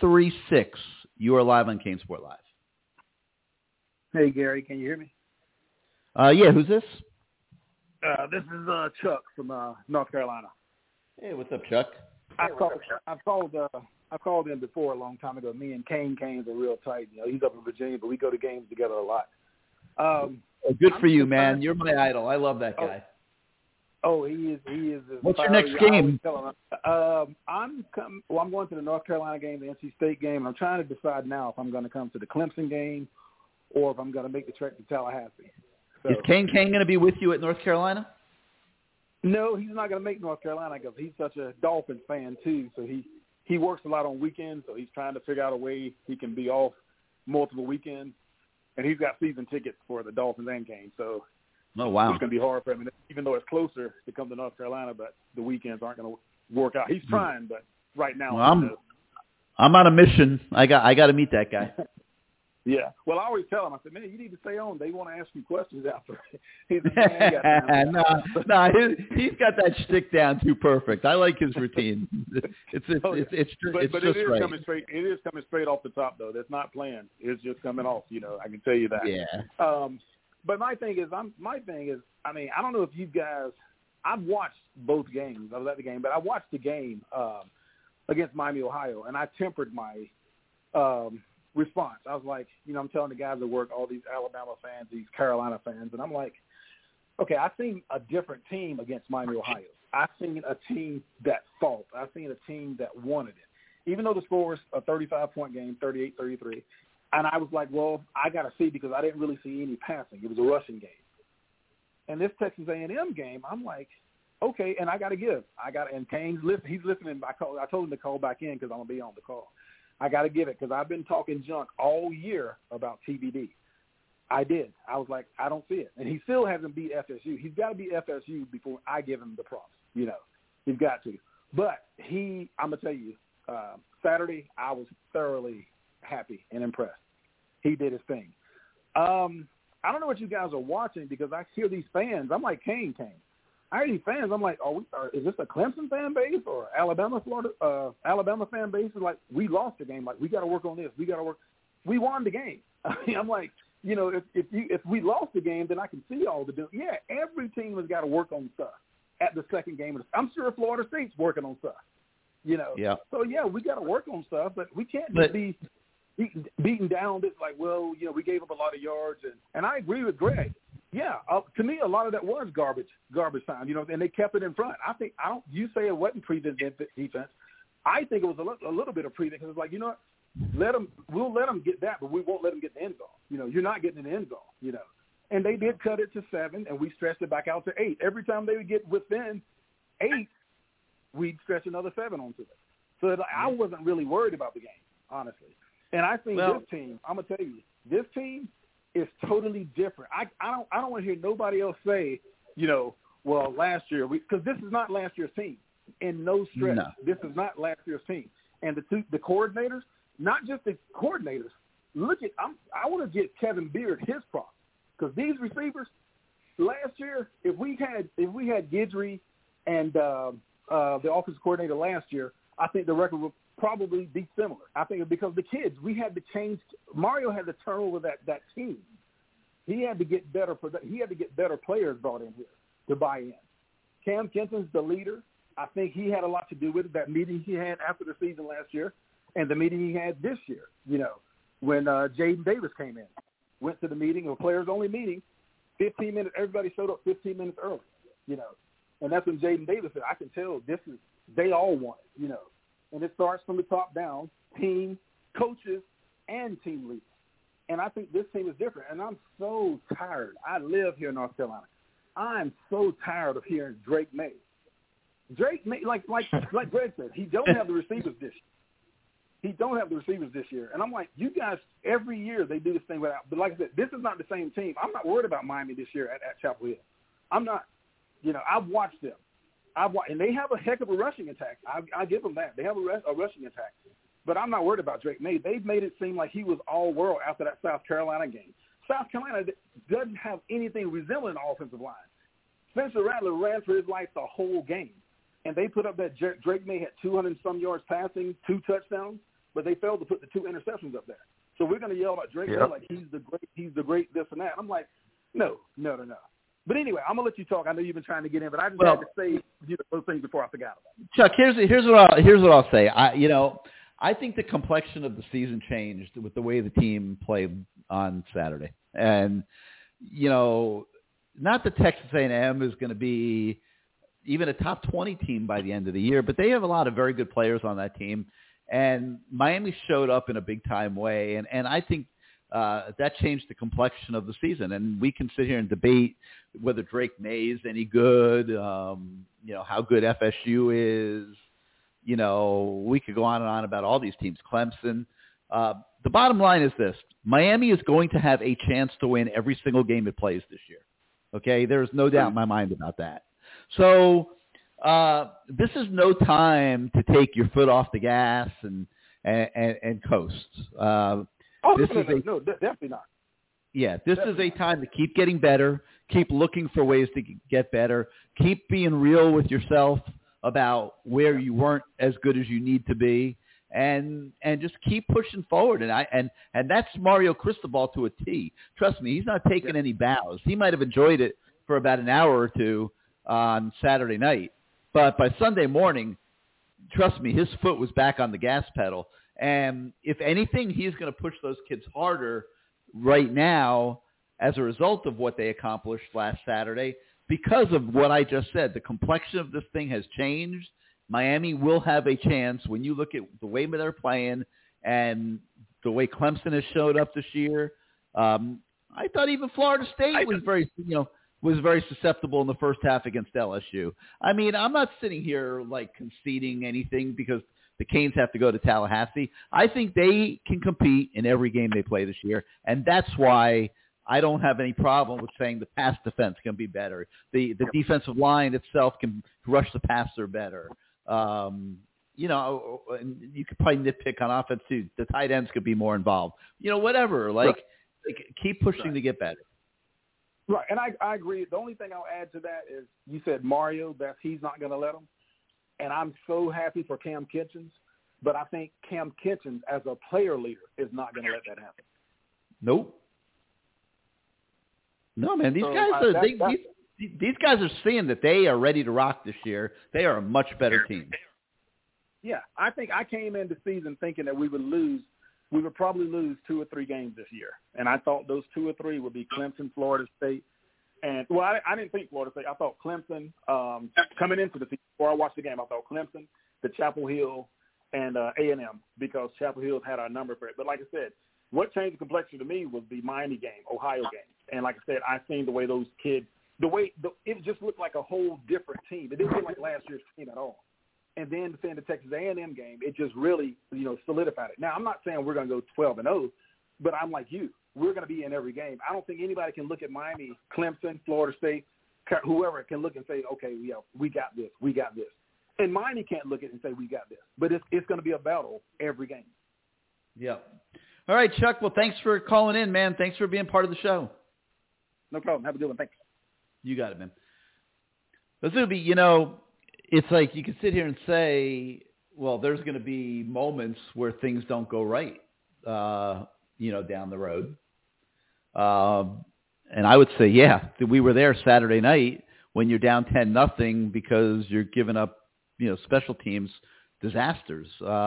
336. You are live on CaneSport Live. Hey, Gary, can you hear me? Yeah, who's this? This is Chuck from North Carolina. Hey, what's up, Chuck? I've called in before a long time ago. Me and Kane Canes are real tight. You know, he's up in Virginia, but we go to games together a lot. Good for you, man. You're my idol. I love that guy. Oh, he is. What's your next game? I'm going to the North Carolina game, the NC State game. And I'm trying to decide now if I'm going to come to the Clemson game or if I'm going to make the trek to Tallahassee. So, is Kane going to be with you at North Carolina? No, he's not going to make North Carolina because he's such a Dolphins fan too. So he works a lot on weekends. So he's trying to figure out a way he can be off multiple weekends. And he's got season tickets for the Dolphins and Canes. So oh, wow. It's going to be hard for him, even though it's closer to come to North Carolina, but the weekends aren't going to work out. He's trying, but right now. Well, I'm on a mission. I got to meet that guy. Yeah. Well, I always tell him, I said, man, you need to stay on. They want to ask you questions after. He's he's got that shtick down too perfect. I like his routine. It's just it right. Coming straight. It is coming straight off the top, though. That's not planned. It's just coming off. You know, I can tell you that. Yeah. But my thing is, I mean, I don't know if you guys. I've watched both games. I was at the game, but I watched the game against Miami, Ohio, and I tempered my response. I was like, you know, I'm telling the guys at work, all these Alabama fans, these Carolina fans, and I'm like, okay, I've seen a different team against Miami, Ohio. I've seen a team that fought. I've seen a team that wanted it. Even though the score was a 35-point game, 38-33, and I was like, well, I got to see because I didn't really see any passing. It was a rushing game. And this Texas A&M game, I'm like, okay, and I got to give. And Kane's listening. He's listening. I told him to call back in because I'm going to be on the call. I got to give it because I've been talking junk all year about TBD. I did. I was like, I don't see it. And he still hasn't beat FSU. He's got to beat FSU before I give him the props. You know, he's got to. But I'm going to tell you, Saturday I was thoroughly happy and impressed. He did his thing. I don't know what you guys are watching because I hear these fans. I'm like, Kane. I hear these fans. I'm like, is this a Clemson fan base or Alabama fan base? It's like, we lost the game. Like, we got to work on this. We won the game. I mean, I'm like, you know, if we lost the game, then I can see all the – yeah, every team has got to work on stuff at the second game. I'm sure Florida State's working on stuff, you know. Yeah. So, yeah, we got to work on stuff, but we can't just be beaten down. It's like, well, you know, we gave up a lot of yards. And I agree with Greg. Yeah, to me, a lot of that was garbage time, you know, and they kept it in front. You say it wasn't prevent defense. I think it was a little bit of prevent because it's like, you know what, we'll let them get that, but we won't let them get the end goal. You know, you're not getting an end goal, you know. And they did cut it to 7, and we stretched it back out to 8. Every time they would get within 8, we'd stretch another 7 onto it. So I wasn't really worried about the game, honestly. And I think this team, I'm gonna tell you, this team is totally different. I don't want to hear nobody else say, you know, well, last year because this is not last year's team in no stretch. No. This is not last year's team. And the coordinators, not just the coordinators. I want to get Kevin Beard his props because these receivers last year, if we had Guidry and the offensive coordinator last year, I think the record would probably be similar. I think because the kids, we had to change. Mario had to turn over that team. He had to get better. He had to get better players brought in here to buy in. Cam Kenton's the leader. I think he had a lot to do with it. That meeting he had after the season last year, and the meeting he had this year. You know, when Jaden Davis came in, went to the meeting, a players-only meeting. 15 minutes. Everybody showed up 15 minutes early. You know, and that's when Jaden Davis said, "I can tell they all want it." You know. And it starts from the top down, team, coaches, and team leaders. And I think this team is different. And I'm so tired. I live here in North Carolina. I'm so tired of hearing Drake May. Drake May, like Greg said, he don't have the receivers this year. And I'm like, you guys, every year they do this thing without. But like I said, this is not the same team. I'm not worried about Miami this year at Chapel Hill. I'm not. You know, I've watched them. And they have a heck of a rushing attack. I give them that. They have a rushing attack. But I'm not worried about Drake May. They've made it seem like he was all world after that South Carolina game. South Carolina doesn't have anything resembling an offensive line. Spencer Rattler ran for his life the whole game. And they put up that Drake May had 200-some yards passing, 2 touchdowns, but they failed to put the 2 interceptions up there. So we're going to yell about Drake May like he's the great this and that. I'm like, No. But anyway, I'm gonna let you talk. I know you've been trying to get in, but I just had to say those things before I forgot about it. Chuck, here's what I'll say. I think the complexion of the season changed with the way the team played on Saturday, and not that Texas A&M is going to be even a top 20 team by the end of the year, but they have a lot of very good players on that team, and Miami showed up in a big-time way, and I think that changed the complexion of the season. And we can sit here and debate whether Drake May is any good, how good FSU is. We could go on and on about all these teams, Clemson. The bottom line is this. Miami is going to have a chance to win every single game it plays this year. Okay? There's no doubt in my mind about that. So this is no time to take your foot off the gas and coast. Definitely not. Yeah, this is a time to keep getting better, keep looking for ways to get better, keep being real with yourself about where you weren't as good as you need to be, and just keep pushing forward. And that's Mario Cristobal to a T. Trust me, he's not taking any bows. He might have enjoyed it for about an hour or two on Saturday night, but by Sunday morning, trust me, his foot was back on the gas pedal. And if anything, he's going to push those kids harder right now as a result of what they accomplished last Saturday because of what I just said. The complexion of this thing has changed. Miami will have a chance when you look at the way they're playing and the way Clemson has showed up this year. I thought even Florida State was very susceptible in the first half against LSU. I mean, I'm not sitting here conceding anything because the Canes have to go to Tallahassee. I think they can compete in every game they play this year, and that's why I don't have any problem with saying the pass defense can be better. The defensive line itself can rush the passer better. And you could probably nitpick on offense too. The tight ends could be more involved. Whatever. Keep pushing to get better. Right, and I agree. The only thing I'll add to that is you said Mario, that he's not going to let him. And I'm so happy for Cam Kitchens, but I think Cam Kitchens as a player leader is not going to let that happen. Nope. No, man. These guys are seeing that they are ready to rock this year. They are a much better team. Yeah, I think I came into the season thinking that we would probably lose 2 or 3 games this year. And I thought those 2 or 3 would be Clemson, Florida State. And, I didn't think Florida State. I thought Clemson, coming into the season, before I watched the game, I thought Clemson, the Chapel Hill, and A&M, because Chapel Hill had our number for it. But like I said, what changed the complexion to me was the Miami game, Ohio game. And like I said, I seen the way those kids, it just looked like a whole different team. It didn't look like last year's team at all. And then seeing the Texas A&M game, it just really, solidified it. Now, I'm not saying we're going to go 12-0, but I'm like you. We're going to be in every game. I don't think anybody can look at Miami, Clemson, Florida State, whoever can look and say, okay, we got this, we got this. And Miami can't look at it and say we got this. But it's going to be a battle every game. Yeah. All right, Chuck. Well, thanks for calling in, man. Thanks for being part of the show. No problem. Have a good one. Thanks. You got it, man. Azubi, it's like you can sit here and say, well, there's going to be moments where things don't go right, down the road. And I would say, yeah, we were there Saturday night when you're down 10-0 because you're giving up, special teams disasters.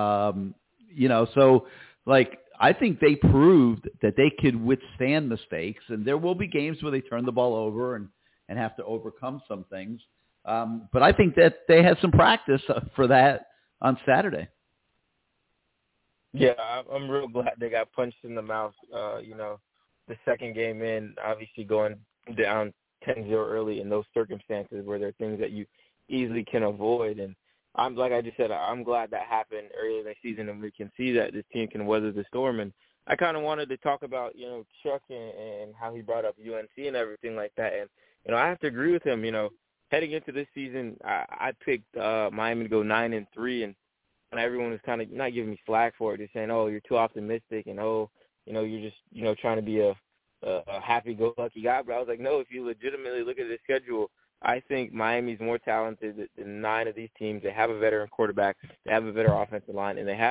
So I think they proved that they could withstand mistakes, and there will be games where they turn the ball over and have to overcome some things. But I think that they had some practice for that on Saturday. Yeah, I'm real glad they got punched in the mouth. The second game in, obviously going down 10-0 early in those circumstances where there are things that you easily can avoid. And like I just said, I'm glad that happened early in the season, and we can see that this team can weather the storm. And I kind of wanted to talk about, Chuck and how he brought up UNC and everything like that. And, I have to agree with him. Heading into this season, I picked Miami to go 9-3, and everyone was kind of not giving me flack for it, just saying, oh, you're too optimistic, and, you're just, trying to be a happy-go-lucky guy. But I was like, no, if you legitimately look at the schedule, I think Miami's more talented than 9 of these teams. They have a veteran quarterback. They have a better offensive line, and they have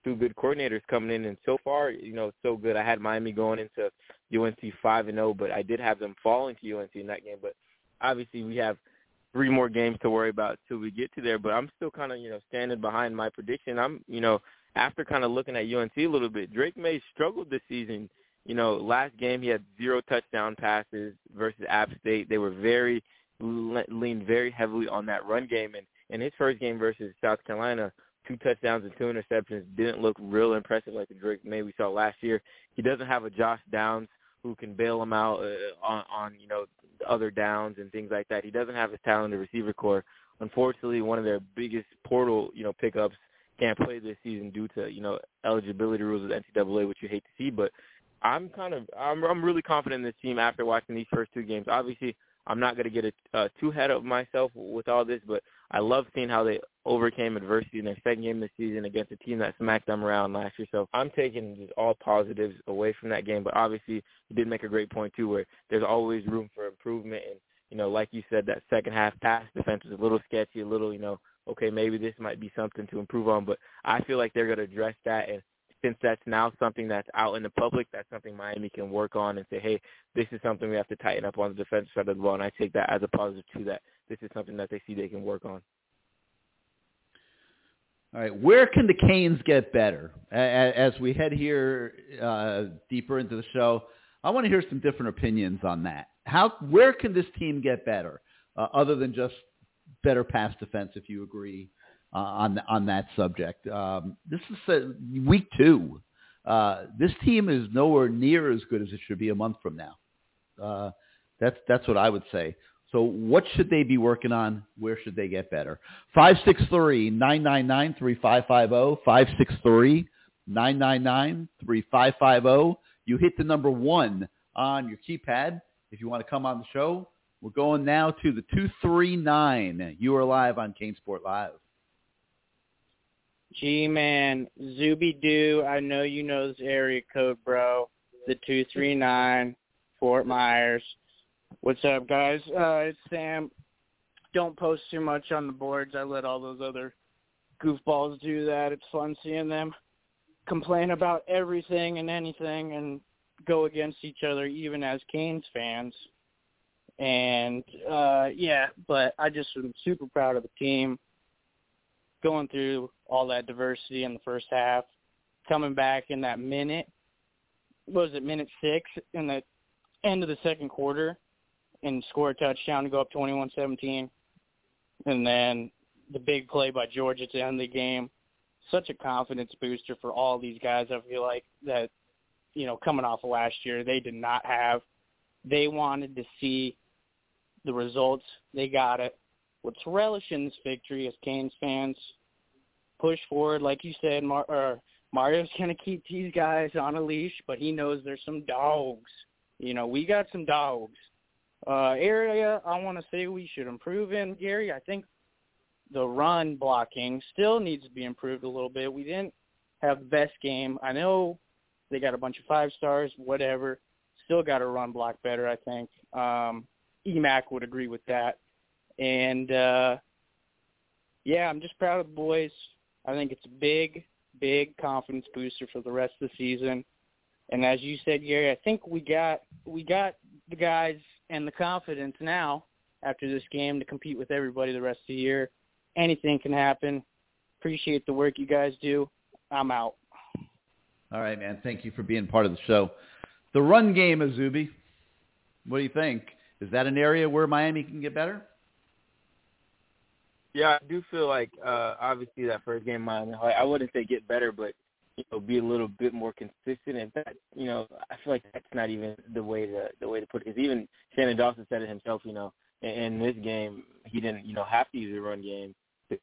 two good coordinators coming in, and so far, so good. I had Miami going into UNC 5-0, but I did have them falling to UNC in that game. But obviously, we have 3 more games to worry about till we get to there. But I'm still kind of, standing behind my prediction. I'm, after kind of looking at UNC a little bit, Drake May struggled this season. Last game he had 0 touchdown passes versus App State. They were leaned very heavily on that run game. And in his first game versus South Carolina, 2 touchdowns and 2 interceptions didn't look real impressive like the Drake May we saw last year. He doesn't have a Josh Downs who can bail him out on other downs and things like that. He doesn't have his talented receiver core. Unfortunately, one of their biggest portal, pickups can't play this season due to, eligibility rules with NCAA, which you hate to see. But I'm really confident in this team after watching these first 2 games. Obviously, I'm not going to get too ahead of myself with all this, but I love seeing how they overcame adversity in their second game this season against a team that smacked them around last year. So I'm taking just all positives away from that game. But obviously, you did make a great point, too, where there's always room for improvement. And, like you said, that second half pass defense was a little sketchy, a little, okay, maybe this might be something to improve on. But I feel like they're going to address that. And since that's now something that's out in the public, that's something Miami can work on and say, hey, this is something we have to tighten up on the defensive side of the ball. And I take that as a positive too, that this is something that they see they can work on. All right, where can the Canes get better? As we head here deeper into the show, I want to hear some different opinions on that. Where can this team get better, other than just better pass defense, if you agree on that subject? This is week 2. This team is nowhere near as good as it should be a month from now. That's what I would say. So what should they be working on? Where should they get better? 563-999-3550, 563-999-3550. You hit the number 1 on your keypad if you want to come on the show. We're going now to the 239. You are live on CaneSport Live. G-Man, Zuby-Doo, I know you know this area code, bro. The 239, Fort Myers. What's up, guys? It's Sam. Don't post too much on the boards. I let all those other goofballs do that. It's fun seeing them complain about everything and anything and go against each other, even as Canes fans. And, but I just am super proud of the team going through all that diversity in the first half, coming back in that minute 6 in the end of the second quarter and score a touchdown to go up 21-17. And then the big play by George at the end of the game. Such a confidence booster for all these guys, I feel like, that, coming off of last year, they did not have. They wanted to see the results. They got it. Let's relish in this victory as Canes fans. Push forward. Like you said, Mario's going to keep these guys on a leash, but he knows there's some dogs. We got some dogs. Area I want to say we should improve in, Gary. I think the run blocking still needs to be improved a little bit. We didn't have the best game. I know they got a bunch of 5-stars, whatever. Still got to run block better, I think. EMAC would agree with that. And, I'm just proud of the boys. I think it's a big, big confidence booster for the rest of the season. And as you said, Gary, I think we got the guys and the confidence now after this game to compete with everybody the rest of the year. Anything can happen. Appreciate the work you guys do. I'm out. All right, man. Thank you for being part of the show. The run game, Azubi, what do you think? Is that an area where Miami can get better? Yeah, I do feel like obviously that first game, Miami, I wouldn't say get better, but be a little bit more consistent. And that, I feel like that's not even the way to put it. Because even Shannon Dawson said it himself. In this game, he didn't have to use the run game.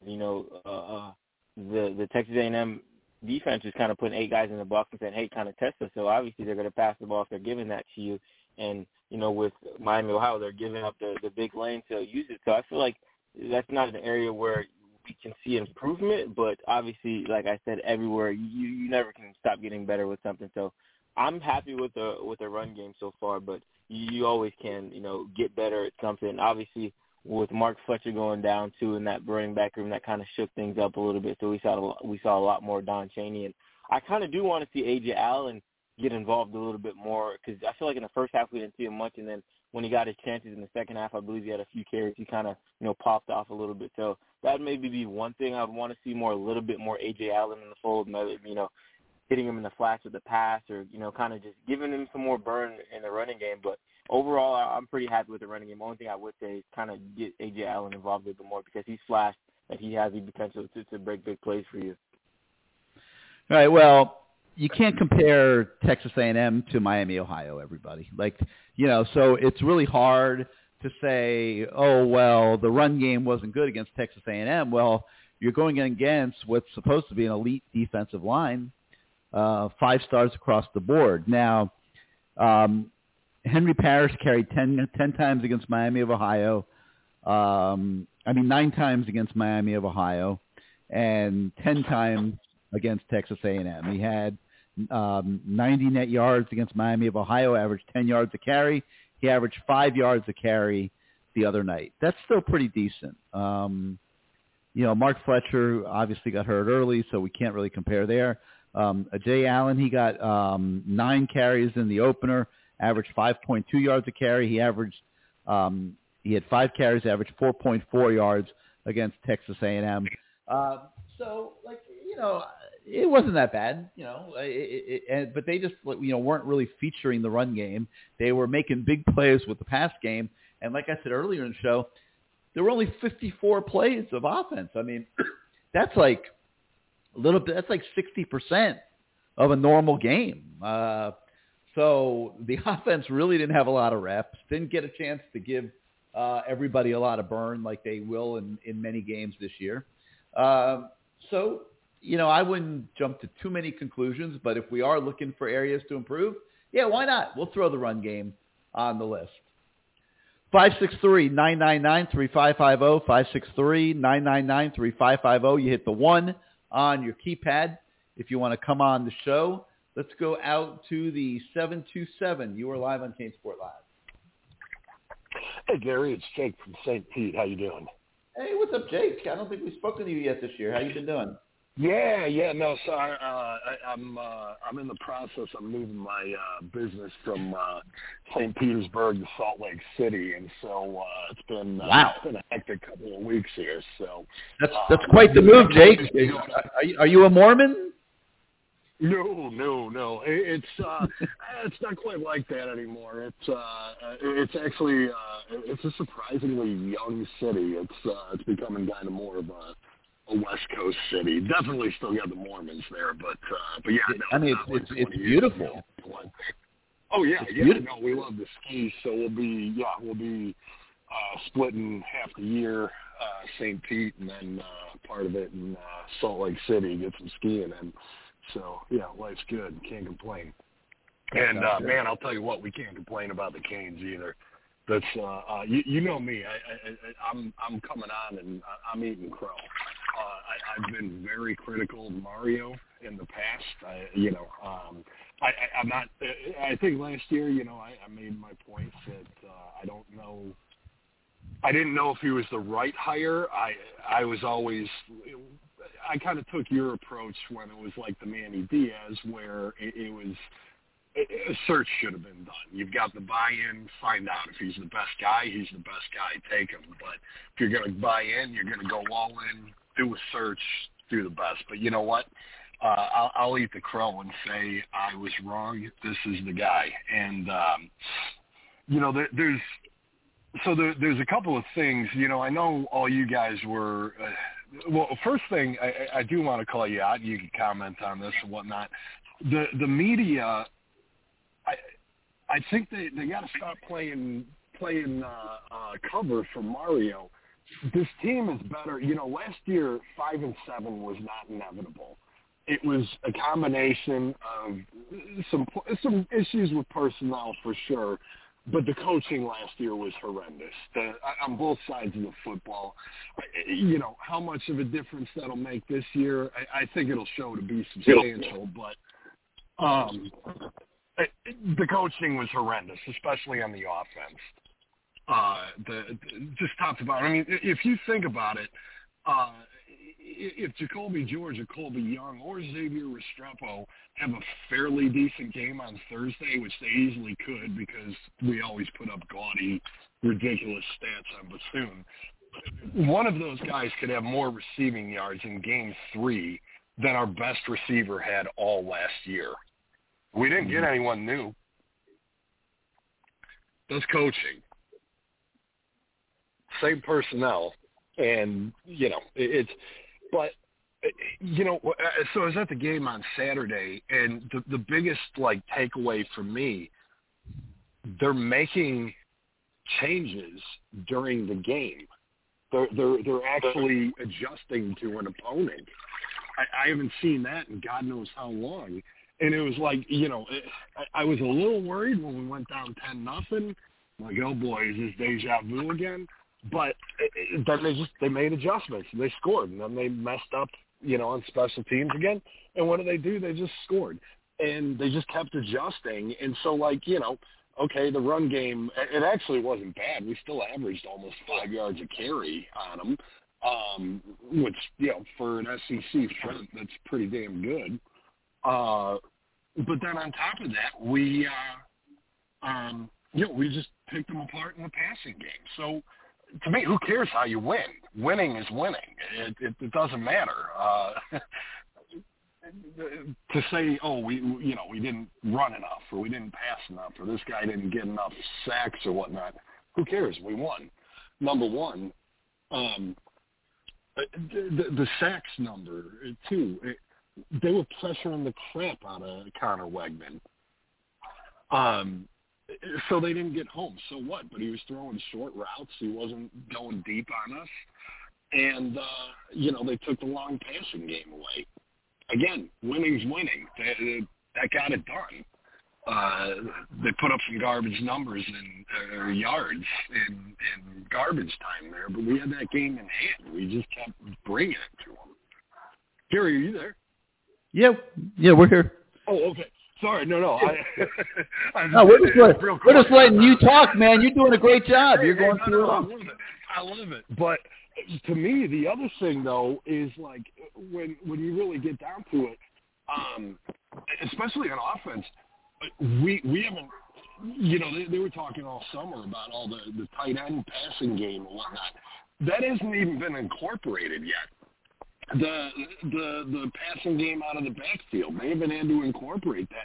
The Texas A&M defense is kind of putting 8 guys in the box and saying, hey, kind of test us. So obviously they're going to pass the ball if they're giving that to you. And with Miami, Ohio, they're giving up the big lane to use it. So I feel like that's not an area where we can see improvement, but obviously, like I said, everywhere you never can stop getting better with something. So I'm happy with the run game so far, but you always can get better at something. Obviously, with Mark Fletcher going down too in that running back room, that kind of shook things up a little bit. So we saw a lot more Don Chaney, and I kind of do want to see A.J. Allen get involved a little bit more because I feel like in the first half we didn't see him much, and then when he got his chances in the second half, I believe he had a few carries. He kind of, popped off a little bit. So that would maybe be one thing I would want to see a little bit more A.J. Allen in the fold, hitting him in the flash with the pass or, kind of just giving him some more burn in the running game. But overall, I'm pretty happy with the running game. The only thing I would say is kind of get A.J. Allen involved a bit more because he's flashed that he has the potential to break big plays for you. All right, well, you can't compare Texas A&M to Miami, Ohio, everybody. So it's really hard to say, oh, well, the run game wasn't good against Texas A&M. Well, you're going against what's supposed to be an elite defensive line, 5 stars across the board. Now, Henry Parrish carried 10 times against Miami of Ohio. 9 times against Miami of Ohio and 10 times against Texas A&M. He had 90 net yards against Miami of Ohio, averaged 10 yards a carry. He averaged 5 yards a carry the other night. That's still pretty decent. Mark Fletcher obviously got hurt early, so we can't really compare there. Jay Allen, he got 9 carries in the opener, averaged 5.2 yards a carry. He had 5 carries, averaged 4.4 yards against Texas A&M. It wasn't that bad, but they just, weren't really featuring the run game. They were making big plays with the pass game. And like I said earlier in the show, there were only 54 plays of offense. That's like a little bit, that's like 60% of a normal game. So the offense really didn't have a lot of reps, didn't get a chance to give everybody a lot of burn like they will in many games this year. I wouldn't jump to too many conclusions, but if we are looking for areas to improve, yeah, why not? We'll throw the run game on the list. 563-999-3550, 563-999-3550. You hit the 1 on your keypad if you want to come on the show. Let's go out to the 727. You are live on Kane Sport Live. Hey, Gary, it's Jake from St. Pete. How you doing? Hey, what's up, Jake? I don't think we've spoken to you yet this year. How you been doing? No. So I'm in the process of moving my business from St. Petersburg to Salt Lake City, and so it's been a hectic couple of weeks here. So that's quite the move, Jake. Are you a Mormon? No. It's not quite like that anymore. It's actually it's a surprisingly young city. It's becoming kind of more of a West Coast city. Definitely still got the Mormons there, but yeah. No, it's beautiful. Oh yeah. No, we love the ski, so we'll be splitting half the year, St. Pete, and then part of it in Salt Lake City, get some skiing in. So yeah, life's good. Can't complain. And man, I'll tell you what, we can't complain about the Canes either. That's you know me. I'm coming on and I'm eating crow. I've been very critical of Mario in the past. I'm not. I think last year, I made my point that I don't know. I didn't know if he was the right hire. I was always. I kind of took your approach when it was like the Manny Diaz, where it was. A search should have been done. You've got the buy-in, find out if he's the best guy, he's the best guy, take him. But if you're going to buy in, you're going to go all in, do a search, do the best. But you know what? I'll eat the crow and say I was wrong. This is the guy. And, there's a couple of things. I know all you guys were well, first thing, I do want to call you out. You can comment on this and whatnot. The media – I think they got to stop playing cover for Mario. This team is better. Last year 5-7 was not inevitable. It was a combination of some issues with personnel for sure, but the coaching last year was horrendous on both sides of the football. How much of a difference that'll make this year, I think it'll show to be substantial, but the coaching was horrendous, especially on the offense. Just top to bottom. I mean, if you think about it, if Jacoby George or Colby Young or Xavier Restrepo have a fairly decent game on Thursday, which they easily could because we always put up gaudy, ridiculous stats on Bethune, one of those guys could have more receiving yards in Game 3 than our best receiver had all last year. We didn't get anyone new. That's coaching. Same personnel. And, but, so I was at the game on Saturday, and the biggest, takeaway for me, they're making changes during the game. They're actually adjusting to an opponent. I haven't seen that in God knows how long. And it was I was a little worried when we went down 10-0. Like, oh boy, is this deja vu again? But then they made adjustments. They scored, and then they messed up, on special teams again. And what do? They just scored, and they just kept adjusting. And so, okay, the run game, it actually wasn't bad. We still averaged almost 5 yards a carry on them, which, for an SEC front, that's pretty damn good. But then on top of that, we just picked them apart in the passing game. So, to me, who cares how you win? Winning is winning. It doesn't matter. To say, we didn't run enough, or we didn't pass enough, or this guy didn't get enough sacks or whatnot, who cares? We won. Number one, the sacks number, too, they were pressuring the crap out of Connor Wegman. So they didn't get home. So what? But he was throwing short routes. He wasn't going deep on us. And, they took the long passing game away. Again, winning's winning. That got it done. They put up some garbage numbers and yards in garbage time there, but we had that game in hand. We just kept bringing it to them. Gary, are you there? Yeah, we're here. Oh, okay. Sorry, no. We're just letting you talk, man. You're doing a great job. You're going through it. I love it. But to me, the other thing, though, is when you really get down to it, especially on offense, we haven't, they were talking all summer about all the tight end passing game and whatnot. That hasn't even been incorporated yet. The passing game out of the backfield. They haven't had to incorporate that.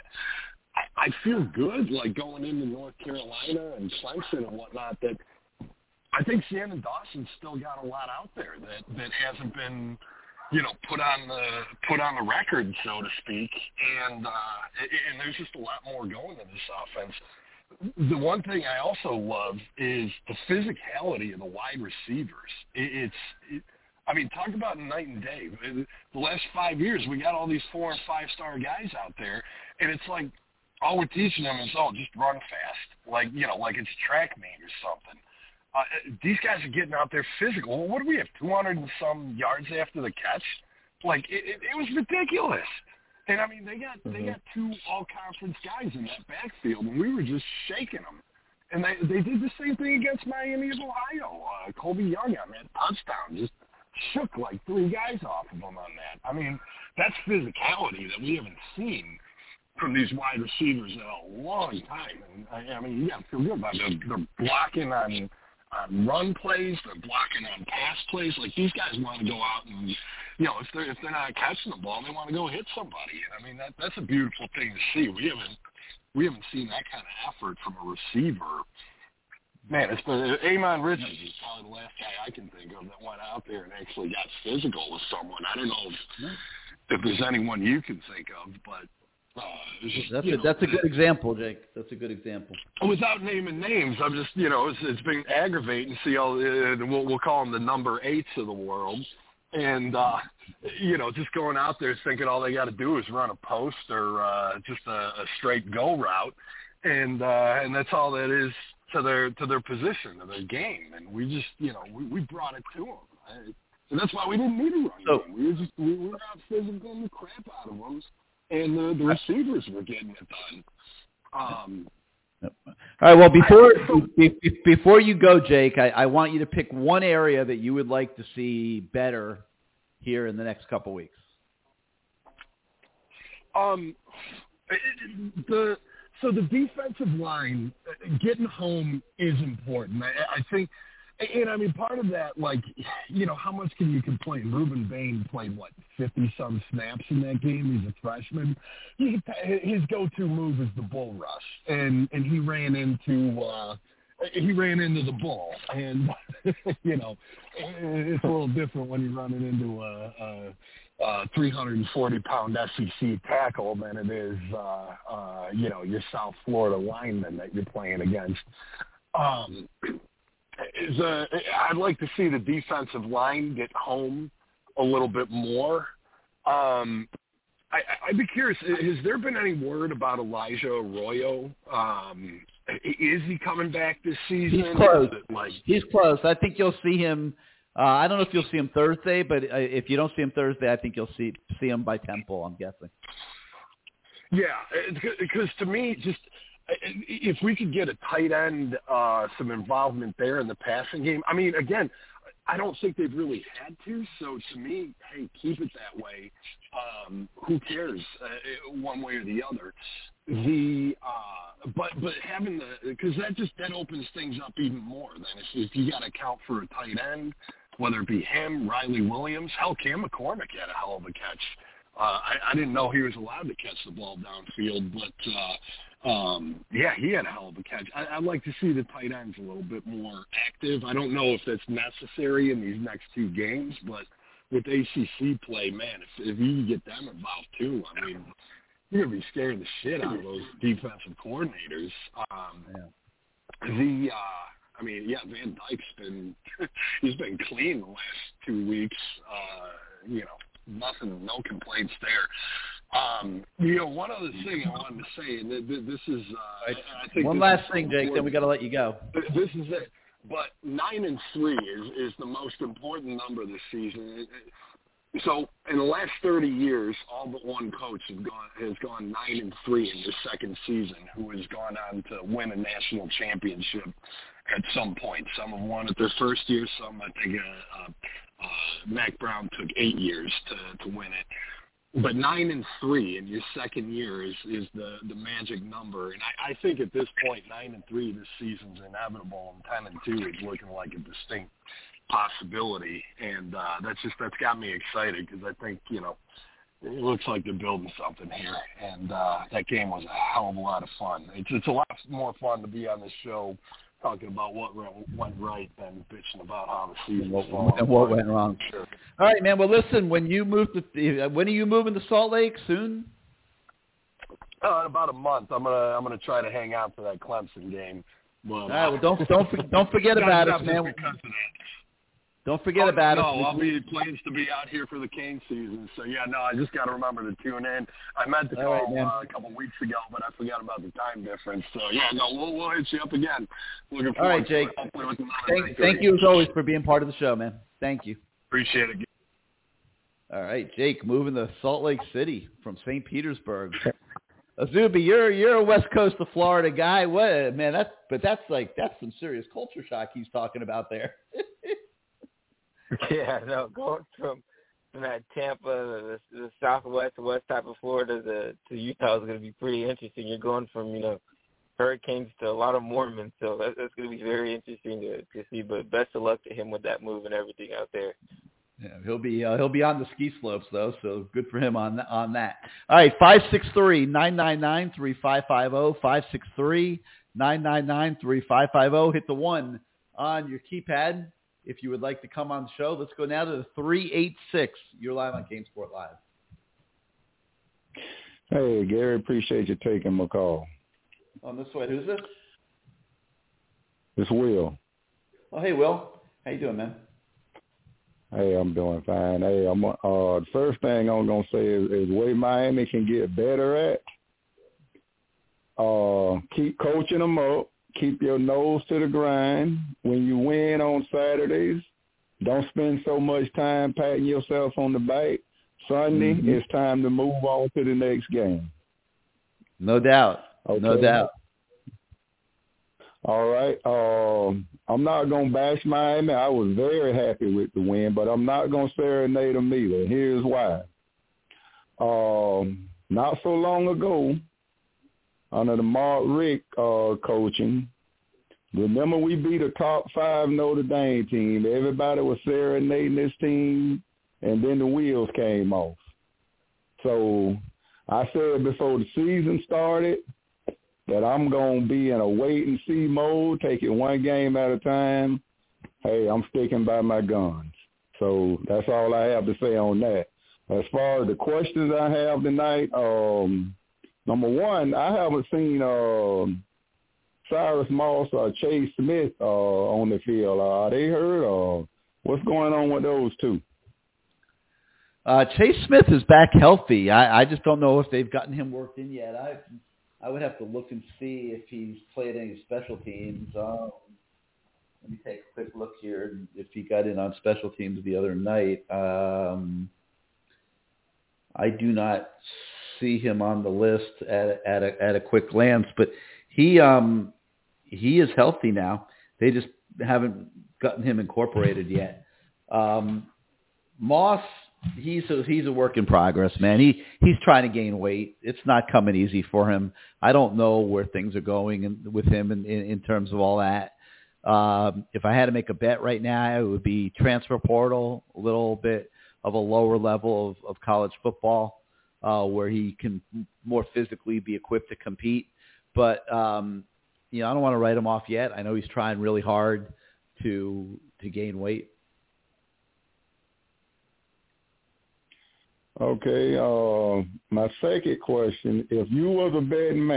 I feel good, going into North Carolina and Clemson and whatnot, that I think Shannon Dawson's still got a lot out there that hasn't been, put on the record, so to speak. And there's just a lot more going in this offense. The one thing I also love is the physicality of the wide receivers. Talk about night and day. The last 5 years, we got all these 4- and 5-star guys out there, and it's like all we're teaching them is, just run fast, like it's track meet or something. These guys are getting out there physical. Well, what do we have, 200 and some yards after the catch? It was ridiculous. And, they got 2 all-conference guys in that backfield, and we were just shaking them. And they did the same thing against Miami of Ohio. Colby Young on that touchdown just shook 3 guys off of them on that. That's physicality that we haven't seen from these wide receivers in a long time. And you got to feel good about it. They're blocking on run plays. They're blocking on pass plays. These guys want to go out and, if they're not catching the ball, they want to go hit somebody. That's a beautiful thing to see. We haven't seen that kind of effort from a receiver. Man, it's been Amon Richards is probably the last guy I can think of that went out there and actually got physical with someone. I don't know if there's anyone you can think of, but that's a good example, Jake. That's a good example. Without naming names, I'm just it's been aggravating to see all. We'll call them the number 8s of the world, and just going out there thinking all they got to do is run a post or just a straight go route, and that's all that is to their position, to their game, and we just we brought it to them, and that's why we didn't need a run game. We were out physical the crap out of them, and the receivers were getting it done. All right. Well, before you go, Jake, I want you to pick one area that you would like to see better here in the next couple weeks? So the defensive line, getting home is important. I think, and I mean, part of that, like, how much can you complain? Ruben Bain played, 50-some snaps in that game. He's a freshman. His go-to move is the bull rush, and he ran into the bull. And, it's a little different when you're running into a 340-pound SEC tackle than it is, your South Florida lineman that you're playing against. I'd like to see the defensive line get home a little bit more. I'd be curious, has there been any word about Elijah Arroyo? Is he coming back this season? He's close. He's close. I think you'll see him. I don't know if you'll see him Thursday, but if you don't see him Thursday, I think you'll see him by Temple, I'm guessing. Yeah, because to me, just if we could get a tight end, some involvement there in the passing game. I mean, again, I don't think they've really had to. So to me, hey, keep it that way. Who cares one way or the other? But having because that opens things up even more. Then if you got to account for a tight end, whether it be him, Riley Williams, hell, Cam McCormick had a hell of a catch. I didn't know he was allowed to catch the ball downfield, but he had a hell of a catch. I'd like to see the tight ends a little bit more active. I don't know if that's necessary in these next two games, but with ACC play, man, if you can get them involved too, I mean, you're going to be scaring the shit out of those defensive coordinators. Van Dyke's he's been clean the last 2 weeks. No complaints there. One other thing I wanted to say, and this is, I think one last thing, Jake, then we got to let you go. This is it. But 9-3 is the most important number this season. So in the last 30 years, all but one coach has gone 9-3 in his second season, who has gone on to win a national championship at some point. Some have won it their first year. Some, I think, Mac Brown took 8 years to win it. But 9-3 in your second year is the magic number. And I think at this point, 9-3 this season's inevitable, and 10-2 is looking like a distinct possibility. And that's got me excited because I think, it looks like they're building something here. And that game was a hell of a lot of fun. It's a lot more fun to be on this show talking about what went right than bitching about how the season was going and what went wrong. Sure. All right, man. Well, listen, when are you moving to Salt Lake? Soon? In about a month. I'm gonna try to hang out for that Clemson game. Well, all right. Well, don't forget about us, man. Don't forget about us. No, I'll be plans to be out here for the cane season. So I just got to remember to tune in. I meant to call a couple weeks ago, but I forgot about the time difference. So we'll hit you up again. Looking forward. All right, Jake. Thank you as always for being part of the show, man. Thank you. Appreciate it. All right, Jake, moving to Salt Lake City from St. Petersburg. Azubi, you're a West Coast of Florida guy. What, man? That's some serious culture shock he's talking about there. Yeah, no, going from that Tampa, the southwest, west type of Florida to Utah is going to be pretty interesting. You're going from, hurricanes to a lot of Mormons, so that's going to be very interesting to see. But best of luck to him with that move and everything out there. Yeah, he'll be on the ski slopes though, so good for him on that. All right, 563-999-3550, 563-999-3550. Hit the 1 on your keypad if you would like to come on the show. Let's go now to the 386. You're live on CaneSport Live. Hey, Gary, appreciate you taking my call. On this way, who's this? It's Will. Oh, hey, Will. How you doing, man? Hey, I'm doing fine. Hey, the first thing I'm gonna say is way Miami can get better at. Keep coaching them up. Keep your nose to the grind. When you win on Saturdays, don't spend so much time patting yourself on the back. Sunday, it's time to move on to the next game. No doubt. Okay. No doubt. All right. I'm not going to bash Miami. I was very happy with the win, but I'm not going to serenade them either. Here's why. Not so long ago, under the Mark Richt coaching, remember we beat a top 5 Notre Dame team. Everybody was serenading this team, and then the wheels came off. So I said before the season started that I'm going to be in a wait-and-see mode, take it one game at a time. Hey, I'm sticking by my guns. So that's all I have to say on that. As far as the questions I have tonight, number one, I haven't seen Cyrus Moss or Chase Smith on the field. Are they hurt? What's going on with those two? Chase Smith is back healthy. I just don't know if they've gotten him worked in yet. I would have to look and see if he's played any special teams. Let me take a quick look here if he got in on special teams the other night. I do not see him on the list at a quick glance, but he is healthy now. They just haven't gotten him incorporated yet. Moss, he's a work in progress, man. He's trying to gain weight. It's not coming easy for him. I don't know where things are going with him in terms of all that. If I had to make a bet right now, it would be transfer portal, a little bit of a lower level of college football, where he can more physically be equipped to compete. But I don't want to write him off yet. I know he's trying really hard to gain weight. Okay. My second question: if you was a betting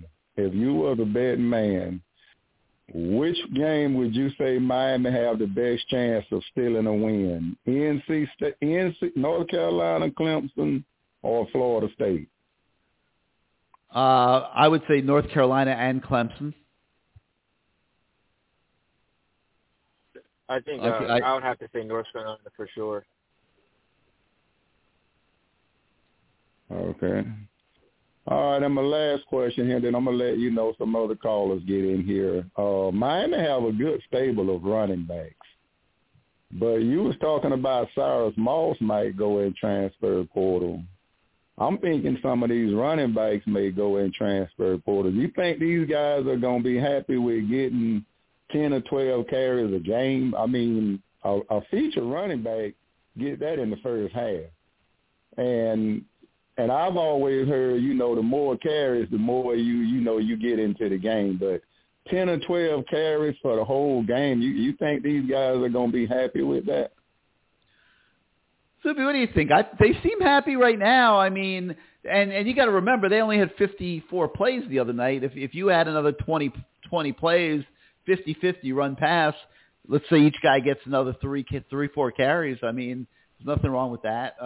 man, which game would you say Miami have the best chance of stealing a win? NC, North Carolina, Clemson, or Florida State? I would say North Carolina and Clemson. I think I would have to say North Carolina for sure. Okay. All right, and my last question here, then I'm going to let you know some other callers get in here. Miami have a good stable of running backs, but you was talking about Cyrus Moss might go in transfer portal. I'm thinking some of these running backs may go in transfer portal. You think these guys are going to be happy with getting 10 or 12 carries a game? I mean, a feature running back, get that in the first half. And I've always heard, the more carries, the more you get into the game. But 10 or 12 carries for the whole game, you think these guys are going to be happy with that? Zuby, what do you think? They seem happy right now. I mean, and you got to remember, they only had 54 plays the other night. If you add another 20 plays, 50-50 run pass, let's say each guy gets another 3-4 carries. I mean, there's nothing wrong with that.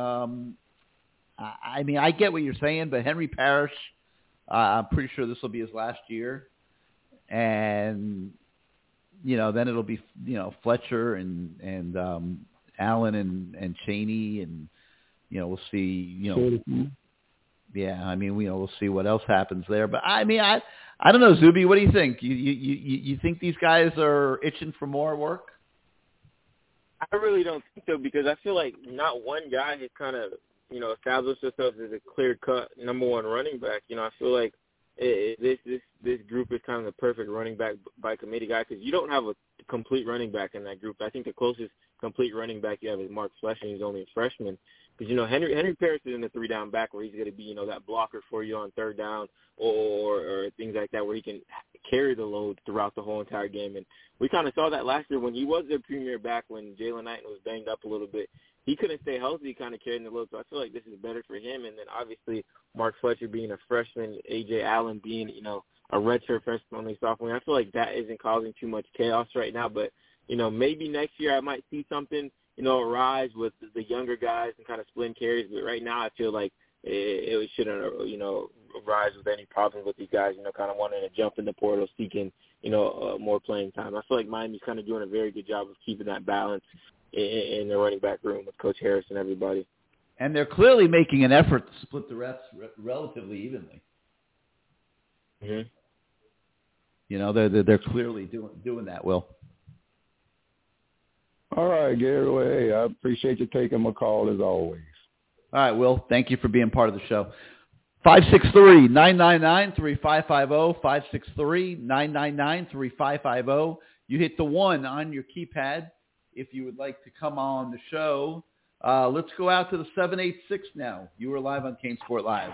I mean, I get what you're saying, but Henry Parrish, I'm pretty sure this will be his last year. And, then it'll be, Fletcher and Allen and Chaney, and, we'll see, yeah, I mean, we'll see what else happens there. But, I mean, I don't know, Zuby, what do you think? You think these guys are itching for more work? I really don't think so, because I feel like not one guy has kind of, established themselves as a clear-cut number one running back. I feel like this group is kind of the perfect running back by committee guy, because you don't have a complete running back in that group. I think the closest complete running back you have is Mark Fletcher, and he's only a freshman. Because, Henry Parrish is in the 3-down back where he's going to be, that blocker for you on third down or things like that, where he can carry the load throughout the whole entire game. And we kind of saw that last year when he was their premier back, when Jalen Knighton was banged up a little bit. He couldn't stay healthy, kind of carrying the load. So I feel like this is better for him. And then obviously Mark Fletcher being a freshman, A.J. Allen being, a redshirt freshman, only sophomore. I feel like that isn't causing too much chaos right now. But, maybe next year I might see something, arise with the younger guys and kind of splitting carries. But right now I feel like it shouldn't, arise with any problems with these guys, kind of wanting to jump in the portal, seeking, more playing time. I feel like Miami's kind of doing a very good job of keeping that balance in the running back room with Coach Harris and everybody. And they're clearly making an effort to split the reps relatively evenly. Mm-hmm. They're clearly doing that, Will. All right, Gary. Well, hey, I appreciate you taking my call as always. All right, Will. Thank you for being part of the show. 563-999-3550, 563-999-3550. You hit the 1 on your keypad if you would like to come on the show. Let's go out to the 786 now. You were live on Kane Sport Live.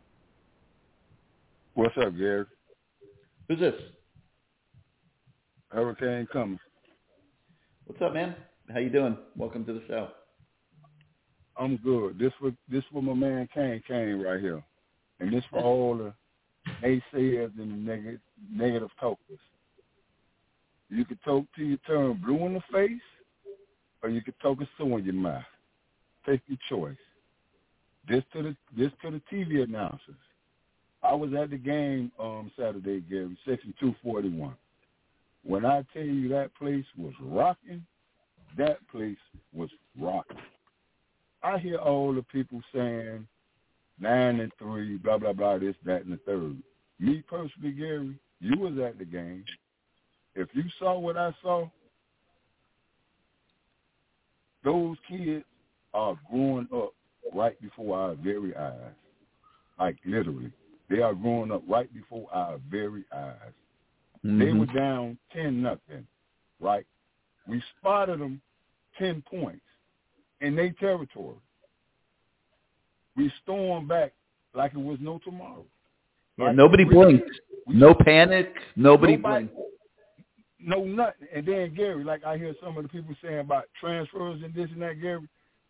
What's up, Gary? Who's this? Hurricane Cummings. What's up, man? How you doing? Welcome to the show. I'm good. This for my man Kane right here. And this for all the naysayers and the negative talkers. You could talk till you turn blue in the face, or you could talk a sore in your mouth. Take your choice. This to the TV announcers. I was at the game Saturday, Gary, section 241. When I tell you that place was rocking, that place was rocking. I hear all the people saying 9-3, blah, blah, blah, this, that, and the third. Me personally, Gary, you was at the game. If you saw what I saw, those kids are growing up right before our very eyes. Like, literally. They are growing up right before our very eyes. Mm-hmm. They were down 10-0, right? We spotted them 10 points in their territory. We stormed back like it was no tomorrow. Yeah, nobody blinked. No panic. Nobody blinked. No nothing. And then, Gary, like I hear some of the people saying about transfers and this and that, Gary,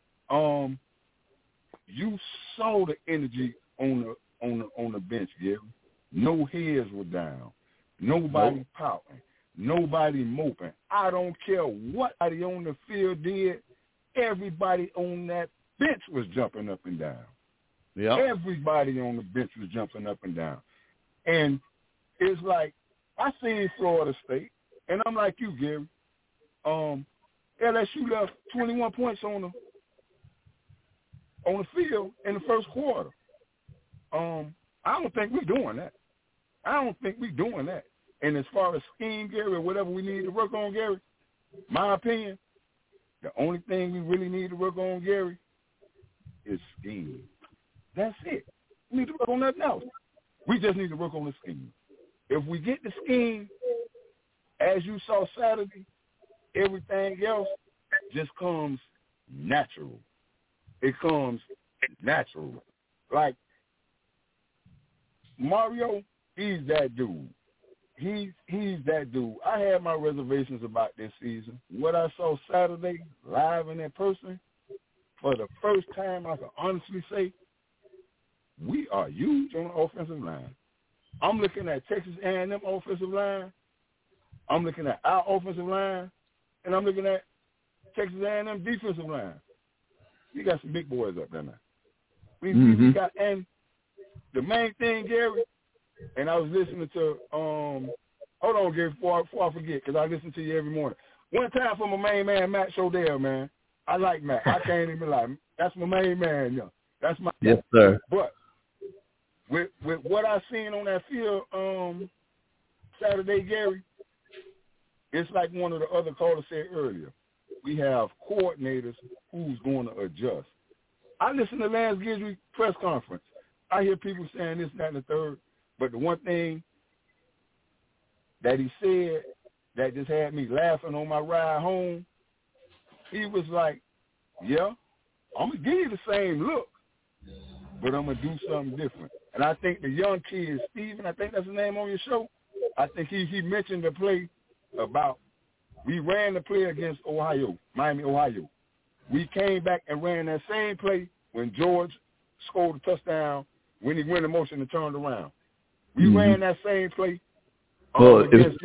you saw the energy on the bench, Gary. No heads were down. Nobody pouting. Nobody moping. I don't care what anybody on the field did. Everybody on that bench was jumping up and down. Yeah. Everybody on the bench was jumping up and down. And it's like, I seen Florida State, and I'm like you, Gary. LSU left 21 points on the field in the first quarter. I don't think we're doing that. And as far as scheme, Gary, or whatever we need to work on, Gary, my opinion, the only thing we really need to work on, Gary, is scheme. That's it. We need to work on nothing else. We just need to work on the scheme. If we get the scheme, as you saw Saturday, everything else just comes natural. It comes natural. Like, Mario, he's that dude. He's that dude. I had my reservations about this season. What I saw Saturday, live and in person, for the first time, I can honestly say, we are huge on the offensive line. I'm looking at Texas A&M offensive line. I'm looking at our offensive line, and I'm looking at Texas A&M defensive line. We got some big boys up there now. We got, and the main thing, Gary, and I was listening to, hold on, Gary, before I forget, because I listen to you every morning. One time for my main man, Matt Shodell, man. I like Matt. I can't even lie. That's my main man, yo. That's my yes, sir. But with what I seen on that field Saturday, Gary, it's like one of the other callers said earlier. We have coordinators who's going to adjust. I listened to Lance Guidry's press conference. I hear people saying this, that, and the third, but the one thing that he said that just had me laughing on my ride home, he was like, yeah, I'm going to give you the same look, but I'm going to do something different. And I think the young kid, Steven, I think that's his name on your show, I think he mentioned the play about we ran the play against Miami, Ohio. We came back and ran that same play when George scored a touchdown when he went in motion and turned around. We ran that same play. Well,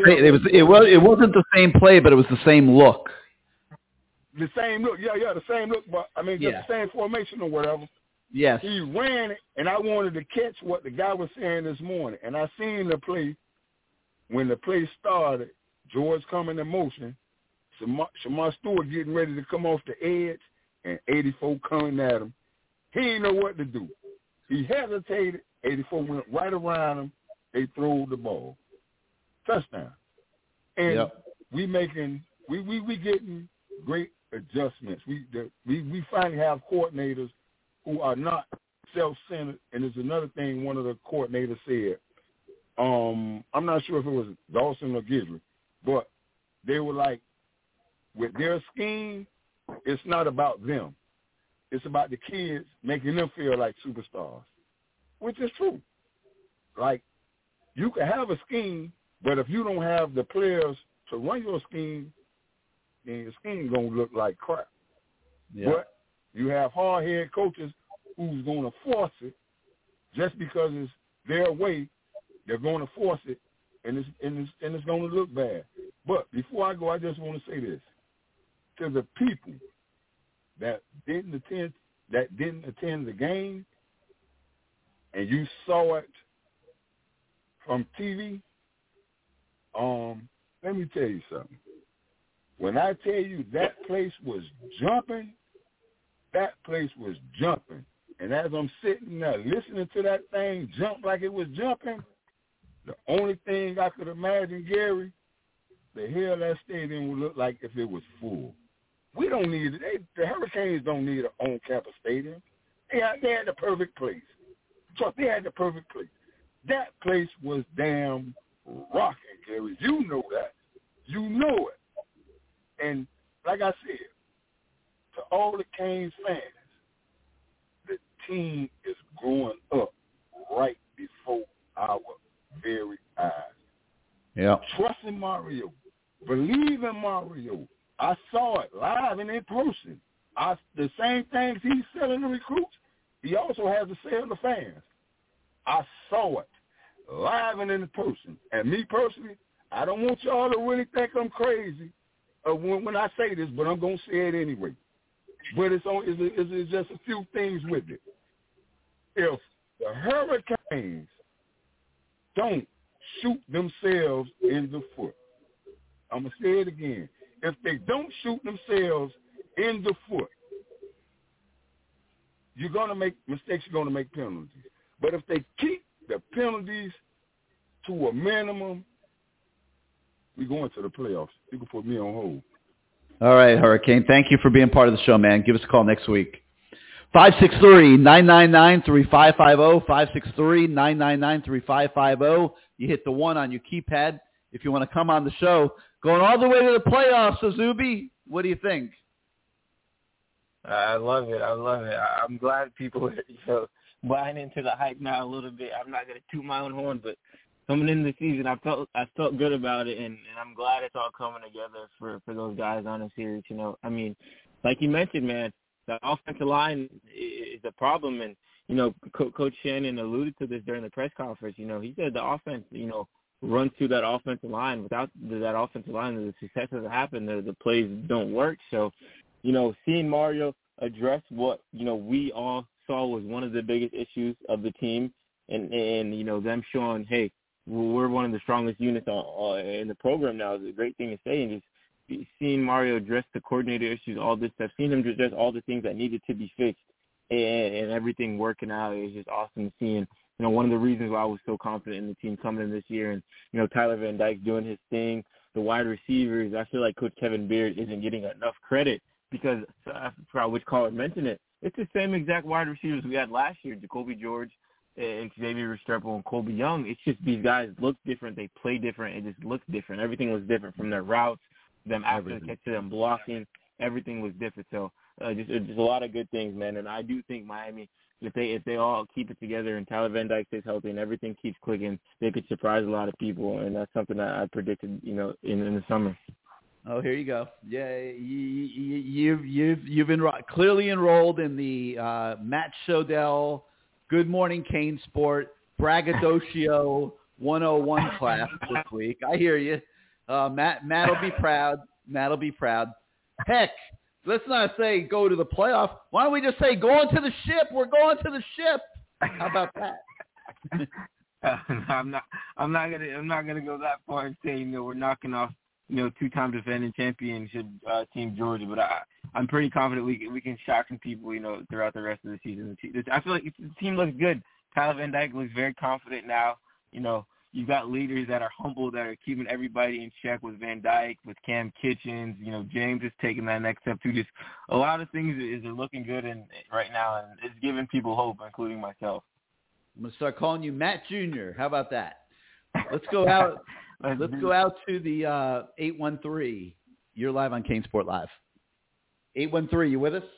it wasn't the same play, but it was the same look. The same look, the same look, but I mean, just the same formation or whatever. Yes. He ran it, and I wanted to catch what the guy was saying this morning. And I seen the play, when the play started, George coming in motion, Shamar Stewart getting ready to come off the edge, and 84 coming at him. He didn't know what to do. He hesitated. 84 went right around him. They threw the ball. touchdown. And we getting great adjustments. We finally have coordinators who are not self-centered. And there's another thing one of the coordinators said. I'm not sure if it was Dawson or Guidry, but they were like, with their scheme, it's not about them. It's about the kids, making them feel like superstars, which is true. Like, you can have a scheme, but if you don't have the players to run your scheme, then your scheme going to look like crap. Yeah. But you have hard-headed coaches who's going to force it just because it's their way. They're going to force it, and it's going to look bad. But before I go, I just want to say this. To the people that didn't attend the game, and you saw it from TV, let me tell you something. When I tell you that place was jumping, and as I'm sitting there listening to that thing jump like it was jumping, the only thing I could imagine, Gary, the hell that stadium would look like if it was full. We don't need it. The Hurricanes don't need an on-campus stadium. They had the perfect place. So they had the perfect place. That place was damn rocking, Gary. You know that. You know it. And like I said, to all the Canes fans, the team is growing up right before our very eyes. Yeah. Trust in Mario. Believe in Mario. I saw it live and in person. The same things he's selling the recruits, he also has to sell the fans. I saw it live and in person. And me personally, I don't want y'all to really think I'm crazy when I say this, but I'm going to say it anyway. But it's just a few things with it. If the Hurricanes don't shoot themselves in the foot, I'm going to say it again. If they don't shoot themselves in the foot, you're going to make mistakes, you're going to make penalties. But if they keep the penalties to a minimum, we're going to the playoffs. You can put me on hold. All right, Hurricane. Thank you for being part of the show, man. Give us a call next week. 563-999-3550, 563-999-3550. You hit the 1 on your keypad if you want to come on the show. Going all the way to the playoffs, Zuby. What do you think? I love it. I'm glad people are buying into the hype now a little bit. I'm not going to toot my own horn, but coming into the season, I felt good about it, and I'm glad it's all coming together for those guys on the series. You know, I mean, like you mentioned, man, the offensive line is a problem, and you know, Coach Shannon alluded to this during the press conference. You know, he said the offense, you know, runs through that offensive line. Without that offensive line, the success doesn't happen. The plays don't work. So, you know, seeing Mario address what, you know, we all saw was one of the biggest issues of the team, and you know, them showing, hey, we're one of the strongest units in the program now is a great thing to say. And just seeing Mario address the coordinator issues, all this stuff, seeing him address all the things that needed to be fixed and everything working out is just awesome seeing. You know, one of the reasons why I was so confident in the team coming in this year, and, you know, Tyler Van Dyke doing his thing, the wide receivers, I feel like Coach Kevin Beard isn't getting enough credit because, I forgot which caller mentioned it, it's the same exact wide receivers we had last year, Jacoby George, Xavier Restrepo, and Colby Young. It's just these guys look different. They play different. It just looks different. Everything was different from their routes, them after the catch to them blocking. Everything was different. So just a lot of good things, man. And I do think Miami, if they all keep it together and Tyler Van Dyke stays healthy and everything keeps clicking, they could surprise a lot of people. And that's something that I predicted, you know, in the summer. Oh, here you go. Yeah, you've been clearly enrolled in the Matt Shodell Good Morning Cane Sport Braggadocio 101 class this week. I hear you. Matt'll be proud. Matt'll be proud. Heck, let's not say go to the playoff. Why don't we just say go into the ship? We're going to the ship. How about that? I'm not gonna go that far and say, you know, we're knocking off, you know, two-time defending championship Team Georgia, but I'm pretty confident we can shock some people, you know, throughout the rest of the season. I feel like the team looks good. Tyler Van Dyke looks very confident now. You know, You've got leaders that are humble, that are keeping everybody in check with Van Dyke, with Cam Kitchens. James is taking that next step too. Just a lot of things are looking good right now, and it's giving people hope, including myself. I'm going to start calling you Matt Jr. How about that? Let's go out. Let's go out to the 813. You're live on Kane Sport Live. 813, you with us?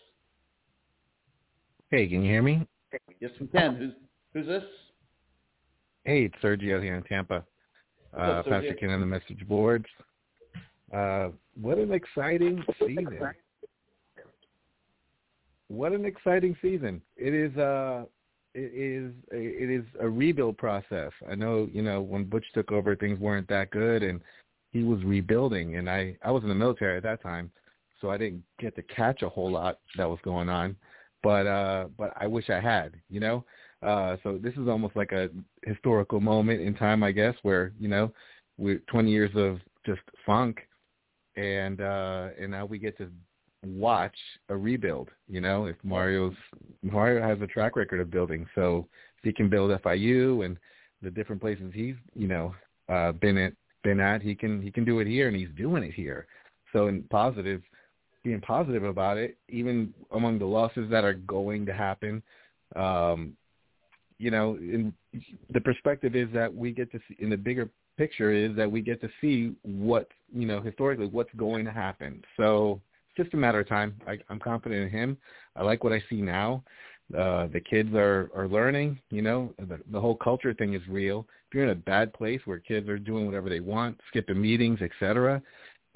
Hey, can you hear me? Yes, we can. Who's this? Hey, it's Sergio here in Tampa. What's up, Pastor Ken on the message boards. What an exciting season. What an exciting season. It is a rebuild process. I know, when Butch took over, things weren't that good, and he was rebuilding. And I was in the military at that time, so I didn't get to catch a whole lot that was going on. But I wish I had, So this is almost like a historical moment in time, I guess, where, we're 20 years of just funk, and now we get to watch a rebuild. If Mario has a track record of building, so if he can build FIU and the different places he's been at, he can do it here, and he's doing it here. So being positive about it, even among the losses that are going to happen. In the perspective is that we get to see, in the bigger picture is that we get to see what, historically what's going to happen. So it's just a matter of time. I'm confident in him. I like what I see now. The kids are learning, the whole culture thing is real. If you're in a bad place where kids are doing whatever they want, skipping meetings, etc.,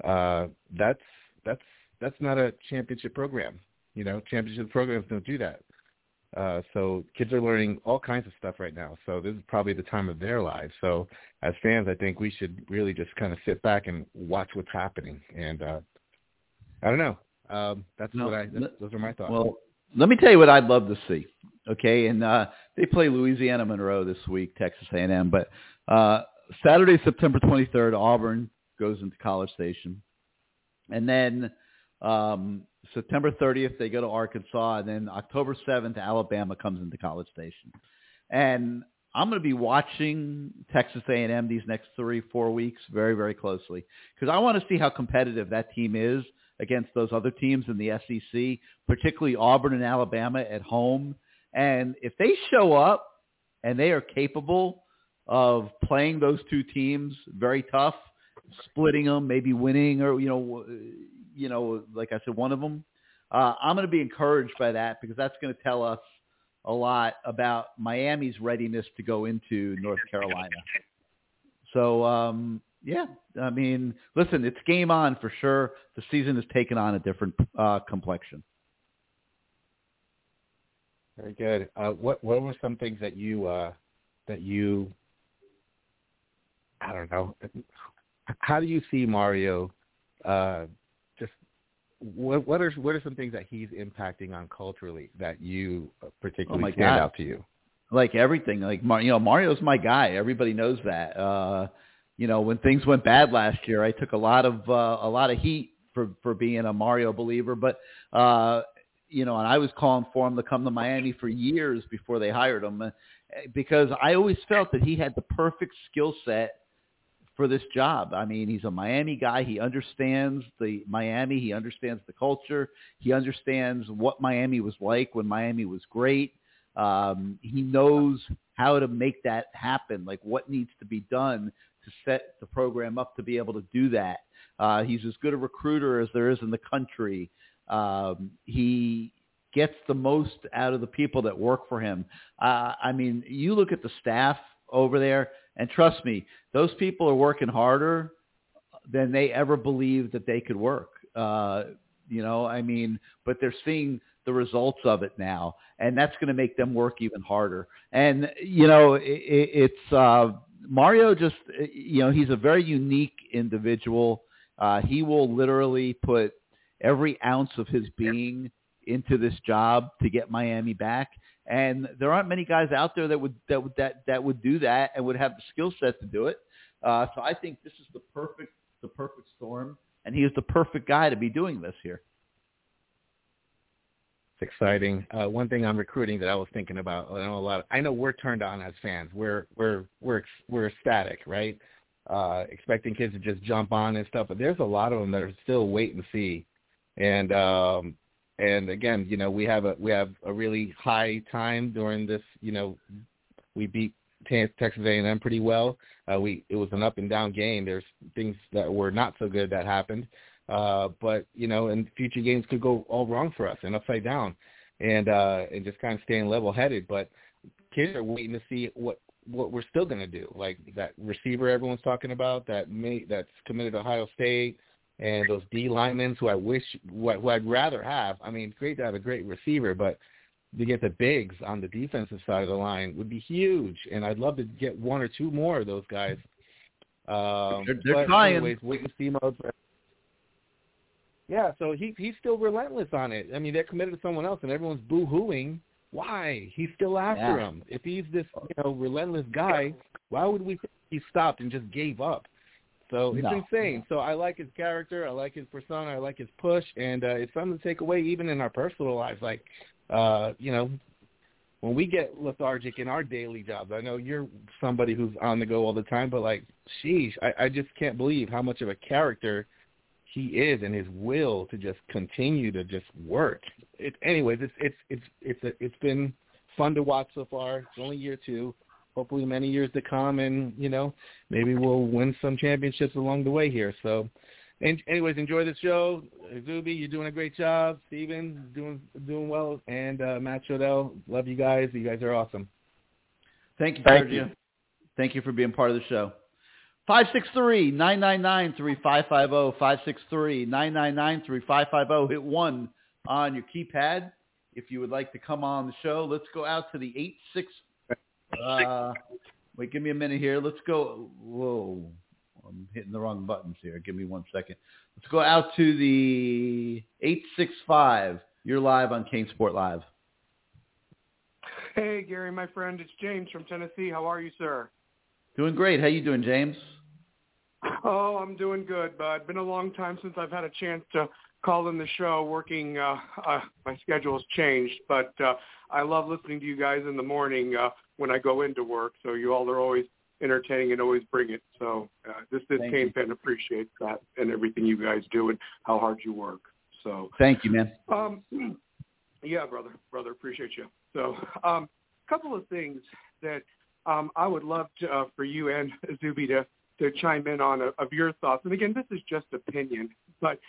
that's not a championship program. Championship programs don't do that. So kids are learning all kinds of stuff right now. So this is probably the time of their lives. So as fans, I think we should really just kind of sit back and watch what's happening. And I don't know. Those are my thoughts. Well, let me tell you what I'd love to see. Okay, and they play Louisiana Monroe this week, Texas A&M. But Saturday, September 23rd, Auburn goes into College Station, and then September 30th, they go to Arkansas, and then October 7th, Alabama comes into College Station. And I'm going to be watching Texas A&M these next 3-4 weeks very, very closely because I want to see how competitive that team is against those other teams in the SEC, particularly Auburn and Alabama at home. And if they show up and they are capable of playing those two teams very tough, splitting them, maybe winning or, like I said, one of them, I'm going to be encouraged by that because that's going to tell us a lot about Miami's readiness to go into North Carolina. So, I mean, listen, it's game on for sure. The season has taken on a different complexion. Very good. What were some things that you I don't know, how do you see Mario What are some things that he's impacting on culturally that you particularly stand out to you? Like everything, like Mario's my guy. Everybody knows that. When things went bad last year, I took a lot of heat for being a Mario believer. But and I was calling for him to come to Miami for years before they hired him, because I always felt that he had the perfect skill set for this job. I mean, he's a Miami guy. He understands Miami. He understands the culture. He understands what Miami was like when Miami was great. He knows how to make that happen, like what needs to be done to set the program up to be able to do that. He's as good a recruiter as there is in the country. He gets the most out of the people that work for him. I mean, you look at the staff over there, and trust me, those people are working harder than they ever believed that they could work. But they're seeing the results of it now, and that's going to make them work even harder. And, it's Mario just, he's a very unique individual. He will literally put every ounce of his being into this job to get Miami back. And there aren't many guys out there that would do that and would have the skill set to do it. So I think this is the perfect storm, and he is the perfect guy to be doing this here. It's exciting. One thing on recruiting that I was thinking about, I know we're turned on as fans. We're ecstatic, right? Expecting kids to just jump on and stuff, but there's a lot of them that are still wait and see. And again, we have a really high time during this. We beat Texas A&M pretty well. It was an up and down game. There's things that were not so good that happened. But and future games could go all wrong for us and upside down, and just kind of staying level-headed. But kids are waiting to see what we're still going to do, like that receiver everyone's talking about that's committed to Ohio State, and those D linemen who I'd rather have. I mean, it's great to have a great receiver, but to get the bigs on the defensive side of the line would be huge, and I'd love to get one or two more of those guys. They're trying. Anyways, wait and see mode. Yeah, so he's still relentless on it. I mean, they're committed to someone else, and everyone's boo-hooing. Why? He's still after him. If he's this relentless guy, why would we think he stopped and just gave up? So it's insane. So I like his character. I like his persona. I like his push, and it's something to take away even in our personal lives. Like, when we get lethargic in our daily jobs, I know you're somebody who's on the go all the time, but like, sheesh, I just can't believe how much of a character he is and his will to just continue to just work. Anyways, it's been fun to watch so far. It's only year 2. Hopefully many years to come, and maybe we'll win some championships along the way here. So, anyways, enjoy the show. Zuby, you're doing a great job. Steven, doing well, and Matt Shodell, love you guys. You guys are awesome. Thank you, Sergio. Thank you for being part of the show. 563-999-3550, 563-999-3550. Hit 1 on your keypad if you would like to come on the show. Let's go out to the 86. Wait, give me a minute here. Let's go. Whoa, I'm hitting the wrong buttons here. Give me 1 second. Let's go out to the 865. You're live on Kane Sport Live. Hey, Gary, my friend. It's James from Tennessee. How are you, sir? Doing great. How you doing, James? Oh, I'm doing good, bud. Been a long time since I've had a chance to call in the show. Working, my schedule's changed, but I love listening to you guys in the morning when I go into work. So you all are always entertaining and always bring it. So this Kane fan appreciates that and everything you guys do and how hard you work. So thank you, man. Yeah, brother, appreciate you. So a couple of things that I would love to, for you and Zuby to chime in on of your thoughts. And again, this is just opinion, but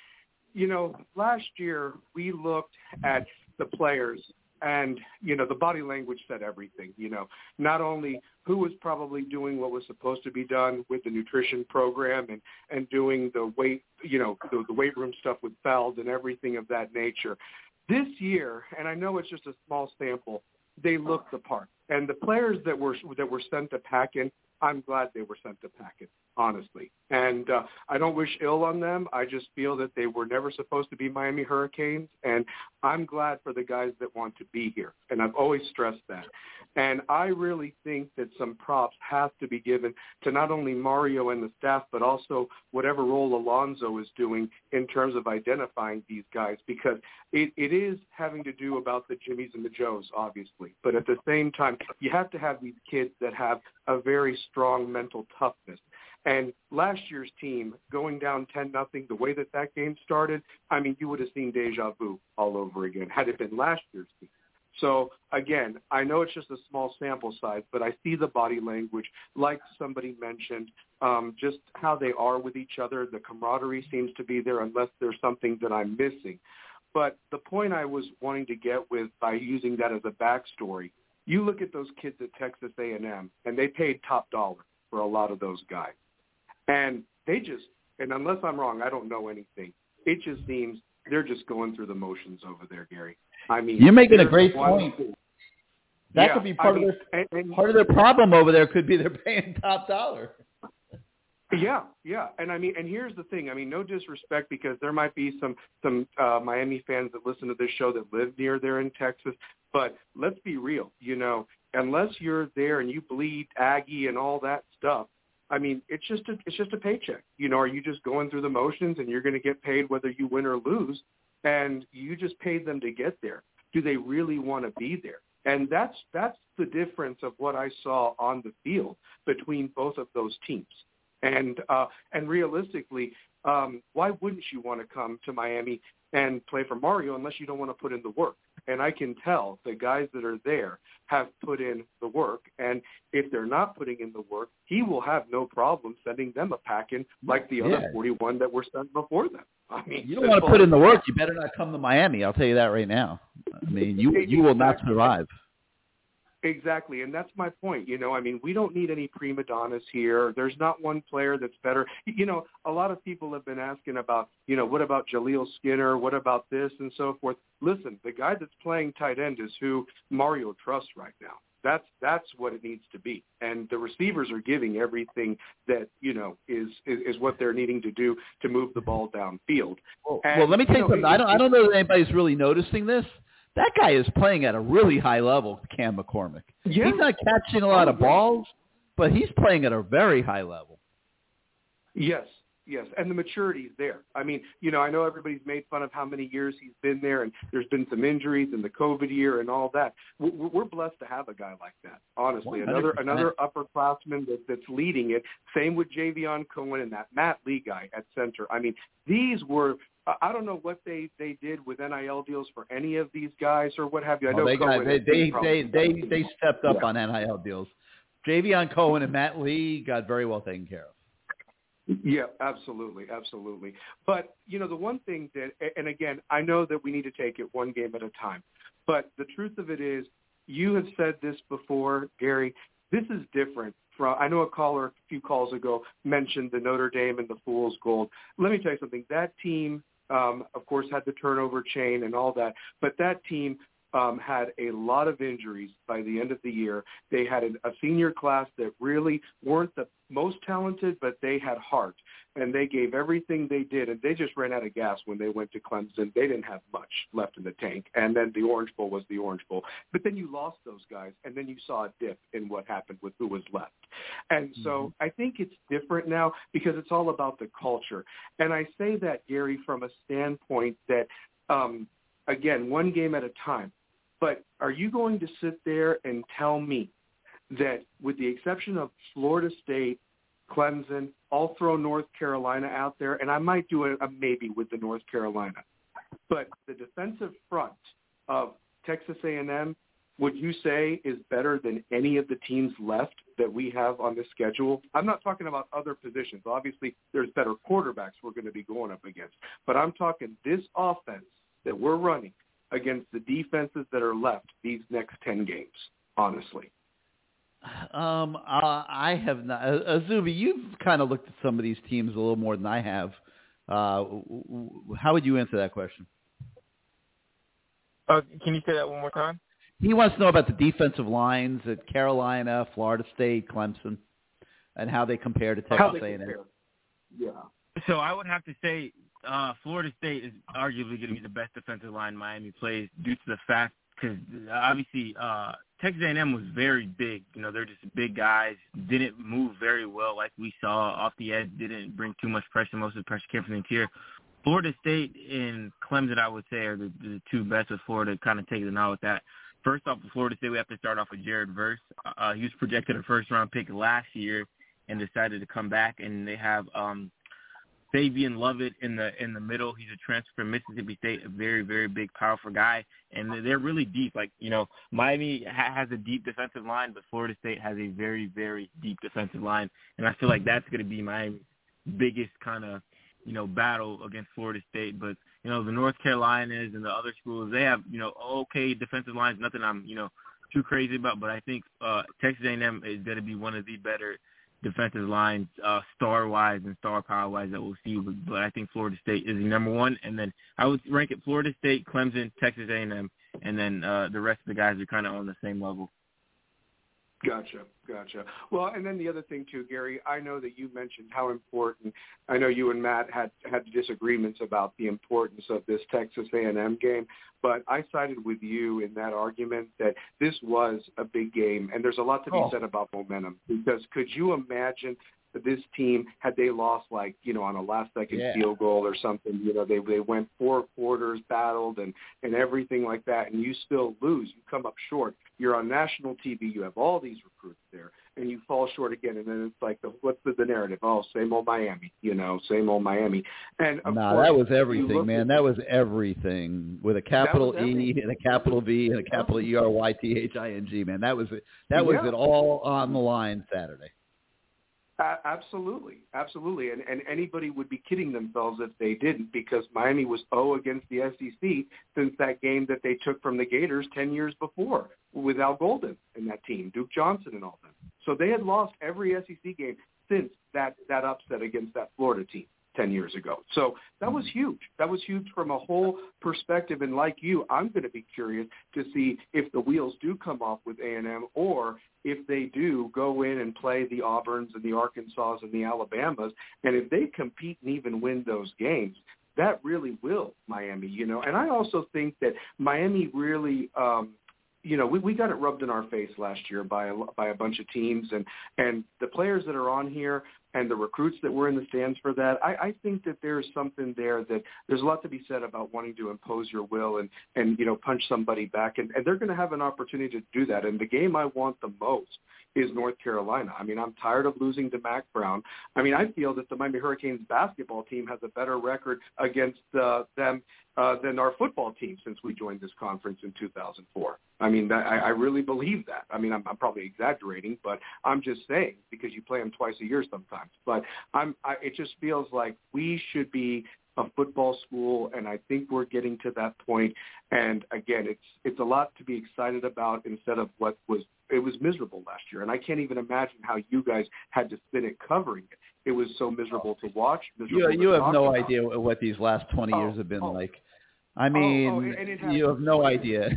last year we looked at the players and, the body language said everything, not only who was probably doing what was supposed to be done with the nutrition program and doing the weight, the weight room stuff with Feld and everything of that nature. This year, and I know it's just a small sample, they looked the part. And the players that were sent to Packin, I'm glad they were sent to Packin, honestly. And I don't wish ill on them. I just feel that they were never supposed to be Miami Hurricanes, and I'm glad for the guys that want to be here. And I've always stressed that. And I really think that some props have to be given to not only Mario and the staff, but also whatever role Alonzo is doing in terms of identifying these guys, because it is having to do about the Jimmies and the Joes, obviously. But at the same time, you have to have these kids that have a very strong mental toughness. And last year's team going down 10-0, the way that game started, I mean, you would have seen deja vu all over again had it been last year's team. So, again, I know it's just a small sample size, but I see the body language, like somebody mentioned, just how they are with each other. The camaraderie seems to be there unless there's something that I'm missing. But the point I was wanting to get with by using that as a backstory, you look at those kids at Texas A&M, and they paid top dollar for a lot of those guys. And they just, and unless I'm wrong, I don't know anything. It just seems they're just going through the motions over there, Gary. I mean, you're making a great point. That could be part of their problem over there. Could be they're paying top dollar. Yeah. And I mean, and here's the thing. I mean, no disrespect, because there might be some Miami fans that listen to this show that live near there in Texas. But let's be real. Unless you're there and you bleed Aggie and all that stuff, I mean, it's just a paycheck. Are you just going through the motions and you're going to get paid whether you win or lose? And you just paid them to get there. do they really want to be there? And that's the difference of what I saw on the field between both of those teams. And realistically, why wouldn't you want to come to Miami and play for Mario unless you don't want to put in the work? And I can tell the guys that are there have put in the work. And if they're not putting in the work, he will have no problem sending them a pack in like the other 41 that were sent before them. I mean, you don't want to put in the work, you better not come to Miami. I'll tell you that right now. I mean, you will not survive. Exactly, and that's my point. I mean, we don't need any prima donnas here. There's not one player that's better. A lot of people have been asking about, what about Jaleel Skinner? What about this and so forth? Listen, the guy that's playing tight end is who Mario trusts right now. That's what it needs to be. And the receivers are giving everything that, is what they're needing to do to move the ball downfield. Well, let me tell you something. I don't know that anybody's really noticing this. That guy is playing at a really high level, Cam McCormick. Yeah. He's not catching a lot of balls, but he's playing at a very high level. Yes, and the maturity is there. I mean, I know everybody's made fun of how many years he's been there, and there's been some injuries in the COVID year and all that. We're blessed to have a guy like that, honestly. 100%. Another upperclassman that's leading it. Same with Javion Cohen and that Matt Lee guy at center. I mean, these were – I don't know what they did with NIL deals for any of these guys or what have you. I know they stepped up on NIL deals. Javion Cohen and Matt Lee got very well taken care of. Yeah, absolutely. But, the one thing that, and again, I know that we need to take it one game at a time, but the truth of it is, you have said this before, Gary, this is different. I know a caller a few calls ago mentioned the Notre Dame and the Fool's Gold. Let me tell you something. That team, of course, had the turnover chain and all that, but that team had a lot of injuries by the end of the year. They had a senior class that really weren't the most talented, but they had heart, and they gave everything they did, and they just ran out of gas when they went to Clemson. They didn't have much left in the tank, and then the Orange Bowl was the Orange Bowl. But then you lost those guys, and then you saw a dip in what happened with who was left. And so I think it's different now because it's all about the culture. And I say that, Gary, from a standpoint that, again, one game at a time. But are you going to sit there and tell me that with the exception of Florida State, Clemson, I'll throw North Carolina out there, and I might do a maybe with the North Carolina, but the defensive front of Texas A&M, would you say is better than any of the teams left that we have on this schedule? I'm not talking about other positions. Obviously, there's better quarterbacks we're going to be going up against, but I'm talking this offense that we're running against the defenses that are left these next 10 games, honestly. I have not. Zuby, you've kind of looked at some of these teams a little more than I have. How would you answer that question? Can you say that one more time? He wants to know about the defensive lines at Carolina, Florida State, Clemson, and how they compare to Texas A&M. Yeah. So I would have to say Florida State is arguably going to be the best defensive line Miami plays due to the fact because obviously Texas A&M was very big. They're just big guys, didn't move very well like we saw off the edge, didn't bring too much pressure. Most of the pressure came from the interior. Florida State and Clemson, I would say, are the two best with Florida, kind of taking the nod with that. First off, with Florida State, we have to start off with Jared Verse. He was projected a first-round pick last year and decided to come back, and they have Fabian Lovett in the middle. He's a transfer from Mississippi State, a very, very big, powerful guy, and they're really deep. Miami has a deep defensive line, but Florida State has a very, very deep defensive line, and I feel like that's going to be Miami's biggest kind of, battle against Florida State. But, the North Carolinas and the other schools, they have, okay defensive lines, nothing I'm, too crazy about, but I think Texas A&M is going to be one of the better defensive lines, star-wise and star power-wise that we'll see. But I think Florida State is the number one. And then I would rank it Florida State, Clemson, Texas A&M, and then the rest of the guys are kind of on the same level. Gotcha. Well, and then the other thing, too, Gary, I know that you mentioned how important, I know you and Matt had disagreements about the importance of this Texas A&M game, but I sided with you in that argument that this was a big game, and there's a lot to be said about momentum, because could you imagine this team, had they lost like, on a last-second field goal or something, they went 4 quarters, battled and everything like that, and you still lose. You come up short. You're on national TV. You have all these recruits there, and you fall short again. And then it's like, what's the narrative? Oh, same old Miami, same old Miami. And of course, that was everything, man. That was everything with a capital E and a capital V and a capital ERYTHING, man. That was it all on the line Saturday. Absolutely. And anybody would be kidding themselves if they didn't, because Miami was 0 against the SEC since that game that they took from the Gators 10 years before with Al Golden and that team, Duke Johnson and all them. So they had lost every SEC game since that upset against that Florida team 10 years ago. So that was huge. That was huge from a whole perspective. And like you, I'm going to be curious to see if the wheels do come off with A&M, or if they do go in and play the Auburns and the Arkansas and the Alabamas. And if they compete and even win those games, that really will Miami, And I also think that Miami really we got it rubbed in our face last year by a bunch of teams, and the players that are on here and the recruits that were in the stands for that. I think that there's something there, that there's a lot to be said about wanting to impose your will and punch somebody back, and they're going to have an opportunity to do that. And the game I want the most is North Carolina. I mean, I'm tired of losing to Mac Brown. I mean, I feel that the Miami Hurricanes basketball team has a better record against them than our football team since we joined this conference in 2004. I mean, I really believe that. I mean, I'm probably exaggerating, but I'm just saying, because you play them twice a year sometimes. But it just feels like we should be a football school, and I think we're getting to that point. And again, it's a lot to be excited about instead of it was miserable last year. And I can't even imagine how you guys had to spin it covering it. It was so miserable to watch. You have no idea what these last 20 years have been like. I mean, you have no idea.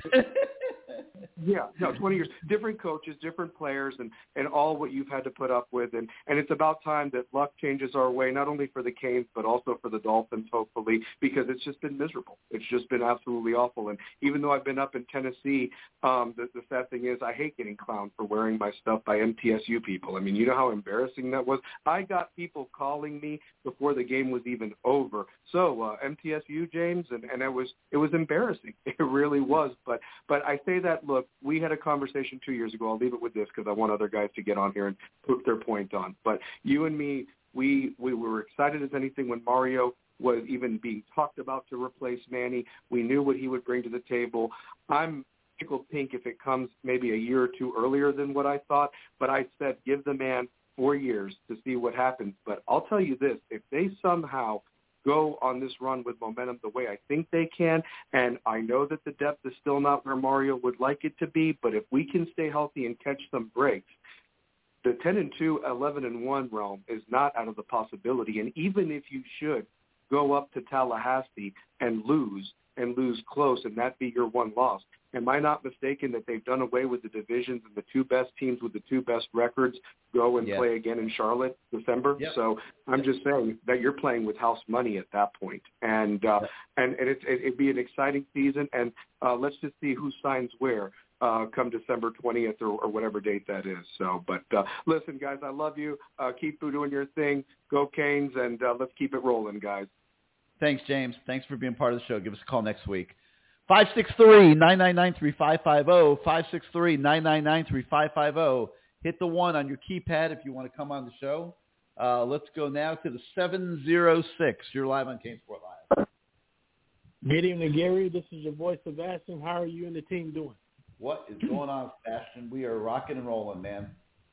Yeah, no, 20 years. Different coaches, different players, and all what you've had to put up with. And it's about time that luck changes our way, not only for the Canes, but also for the Dolphins, hopefully, because it's just been miserable. It's just been absolutely awful. And even though I've been up in Tennessee, the sad thing is I hate getting clowned for wearing my stuff by MTSU people. I mean, you know how embarrassing that was? I got people calling me before the game was even over. So MTSU, James, and it was embarrassing. It really was. But I say that, look, we had a conversation 2 years ago. I'll leave it with this because I want other guys to get on here and put their point on. But you and me, we were excited as anything when Mario was even being talked about to replace Manny. We knew what he would bring to the table. I'm tickled pink if it comes maybe a year or two earlier than what I thought. But I said, give the man 4 years to see what happens. But I'll tell you this, if they somehow go on this run with momentum the way I think they can, and I know that the depth is still not where Mario would like it to be, but if we can stay healthy and catch some breaks, the 10-2, 11-1 realm is not out of the possibility. And even if you should go up to Tallahassee and lose close, and that be your one loss, am I not mistaken that they've done away with the divisions and the two best teams with the two best records go and play again in Charlotte December? Yep. So I'm just saying that you're playing with house money at that point. And it'd be an exciting season. And let's just see who signs where come December 20th or whatever date that is. So, but listen, guys, I love you. Keep doing your thing. Go Canes, and let's keep it rolling, guys. Thanks, James. Thanks for being part of the show. Give us a call next week. 563-999-3550, 563-999-3550. Hit the 1 on your keypad if you want to come on the show. Let's go now to the 706. You're live on Cane Sport Live. Good evening, Gary. This is your voice, Sebastian. How are you and the team doing? What is going on, Sebastian? We are rocking and rolling, man.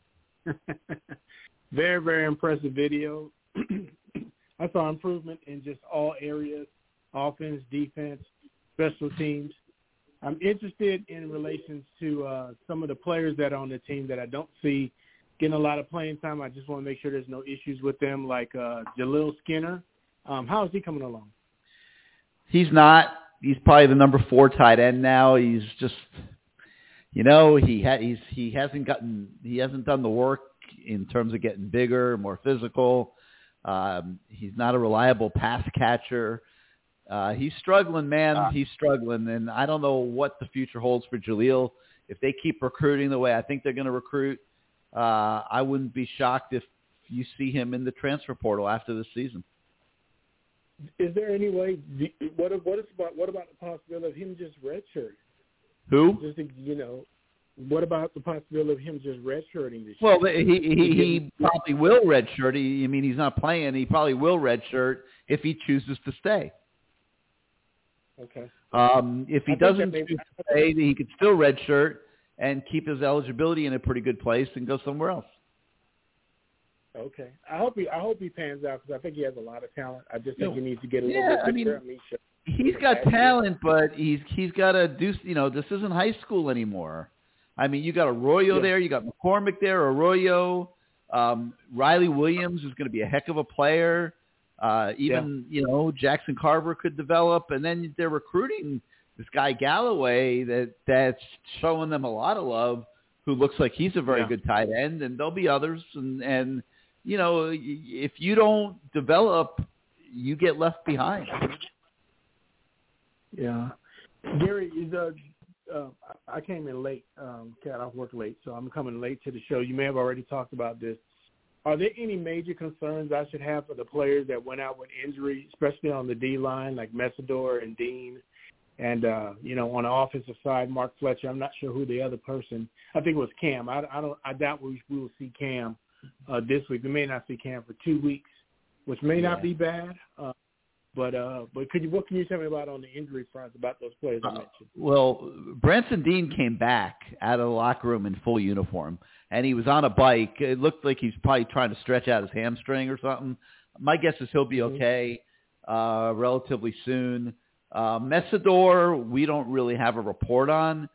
Very, very impressive video. I saw improvement in just all areas, offense, defense, special teams. I'm interested in relations to some of the players that are on the team that I don't see getting a lot of playing time. I just want to make sure there's no issues with them, like Jaleel Skinner. How is he coming along? He's not. He's probably the number 4 tight end now. He's just, he hasn't done the work in terms of getting bigger, more physical. He's not a reliable pass catcher. He's struggling, man. He's struggling, and I don't know what the future holds for Jaleel. If they keep recruiting the way I think they're going to recruit, I wouldn't be shocked if you see him in the transfer portal after this season. Is there any way? What about the possibility of him just redshirting? Who? Just what about the possibility of him just redshirting this year? Well, he probably will redshirt. He's not playing. He probably will redshirt if he chooses to stay. Okay. If he doesn't choose to stay, he could still redshirt and keep his eligibility in a pretty good place and go somewhere else. Okay. I hope he pans out because I think he has a lot of talent. I just think he needs to get a little bit bigger. He's got talent, but he's got to do. This isn't high school anymore. You got Arroyo there, you got McCormick there, Arroyo, Riley Williams is going to be a heck of a player. Jackson Carver could develop, and then they're recruiting this guy Galloway that's showing them a lot of love, who looks like he's a very good tight end, and there'll be others. And if you don't develop, you get left behind. Yeah. Gary, I came in late. I worked late, so I'm coming late to the show. You may have already talked about this. Are there any major concerns I should have for the players that went out with injury, especially on the D-line, like Messidor and Dean? And, on the offensive side, Mark Fletcher. I'm not sure who the other person. I think it was Cam. I doubt we will see Cam this week. We may not see Cam for 2 weeks, which may not be bad. But what can you tell me about on the injury front about those players I mentioned? Well, Branson Dean came back out of the locker room in full uniform, and he was on a bike. It looked like he's probably trying to stretch out his hamstring or something. My guess is he'll be okay relatively soon. Messidor, we don't really have a report on,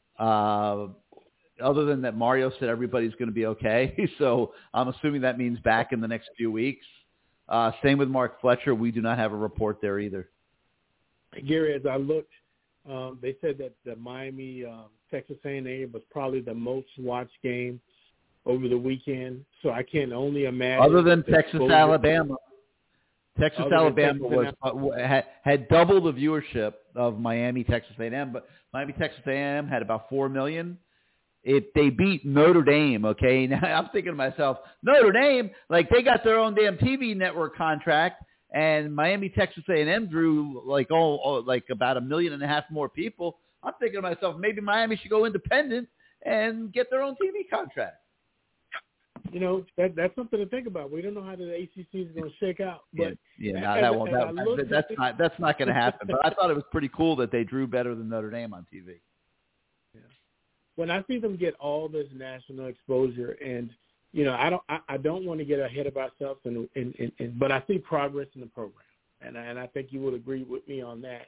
other than that Mario said everybody's going to be okay. So I'm assuming that means back in the next few weeks. Same with Mark Fletcher. We do not have a report there either. Gary, as I looked, they said that the Miami Texas A&M was probably the most watched game over the weekend. So I can only imagine. Other than Texas Alabama. Alabama had double the viewership of Miami Texas A&M, but Miami Texas A&M had about 4 million. They beat Notre Dame, okay? Now I'm thinking to myself, Notre Dame, like they got their own damn TV network contract, and Miami Texas A&M drew like about 1.5 million more people. I'm thinking to myself, maybe Miami should go independent and get their own TV contract. That's something to think about. We don't know how the ACC is going to shake out. But that's not going to happen. But I thought it was pretty cool that they drew better than Notre Dame on TV. Yeah. When I see them get all this national exposure, and I don't want to get ahead of ourselves, but I see progress in the program, and I think you would agree with me on that.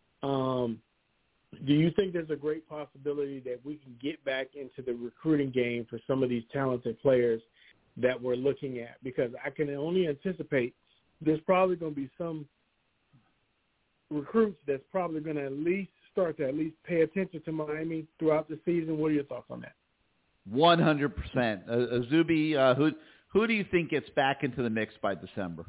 Do you think there's a great possibility that we can get back into the recruiting game for some of these talented players that we're looking at? Because I can only anticipate there's probably going to be some recruits that's probably going to at least pay attention to Miami throughout the season. What are your thoughts on that? 100%. Zuby, who do you think gets back into the mix by December?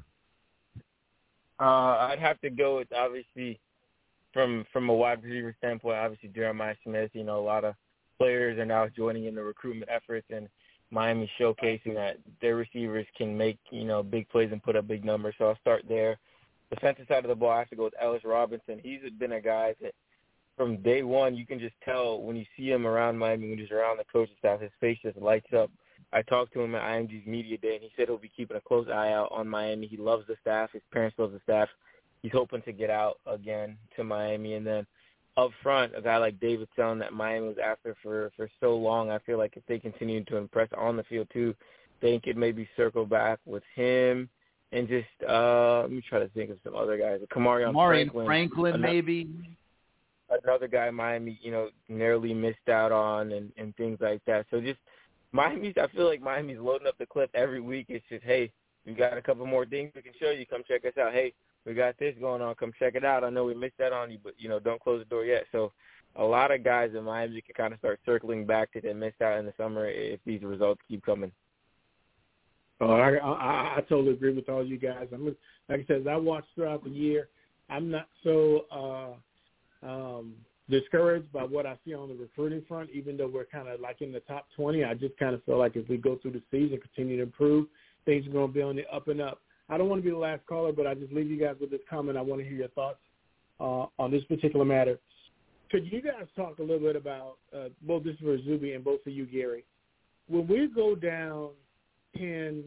I'd have to go with, obviously, from a wide receiver standpoint, obviously Jeremiah Smith. A lot of players are now joining in the recruitment efforts, and Miami showcasing that their receivers can make, big plays and put up big numbers. So I'll start there. Defensive side of the ball, I have to go with Ellis Robinson. He's been a guy that from day one, you can just tell when you see him around Miami, when he's around the coaching staff, his face just lights up. I talked to him at IMG's media day, and he said he'll be keeping a close eye out on Miami. He loves the staff. His parents love the staff. He's hoping to get out again to Miami. And then up front, a guy like David Selling that Miami was after for so long, I feel like if they continue to impress on the field too, they could maybe circle back with him. And just let me try to think of some other guys. Kamarion Franklin maybe. Another guy Miami, narrowly missed out on and things like that. So just I feel like Miami's loading up the clip every week. It's just, hey, we got a couple more things we can show you. Come check us out. Hey, we got this going on. Come check it out. I know we missed that on you, but, don't close the door yet. So a lot of guys in Miami can kind of start circling back that they missed out in the summer if these results keep coming. Oh, I totally agree with all you guys. Like I said, as I watched throughout the year, I'm not so discouraged by what I see on the recruiting front, even though we're kind of like in the top 20. I just kind of feel like if we go through the season, continue to improve, things are going to be on the up and up. I don't want to be the last caller, but I just leave you guys with this comment. I want to hear your thoughts on this particular matter. Could you guys talk a little bit about, both this is for Zuby and both for you, Gary, when we go down 10-0,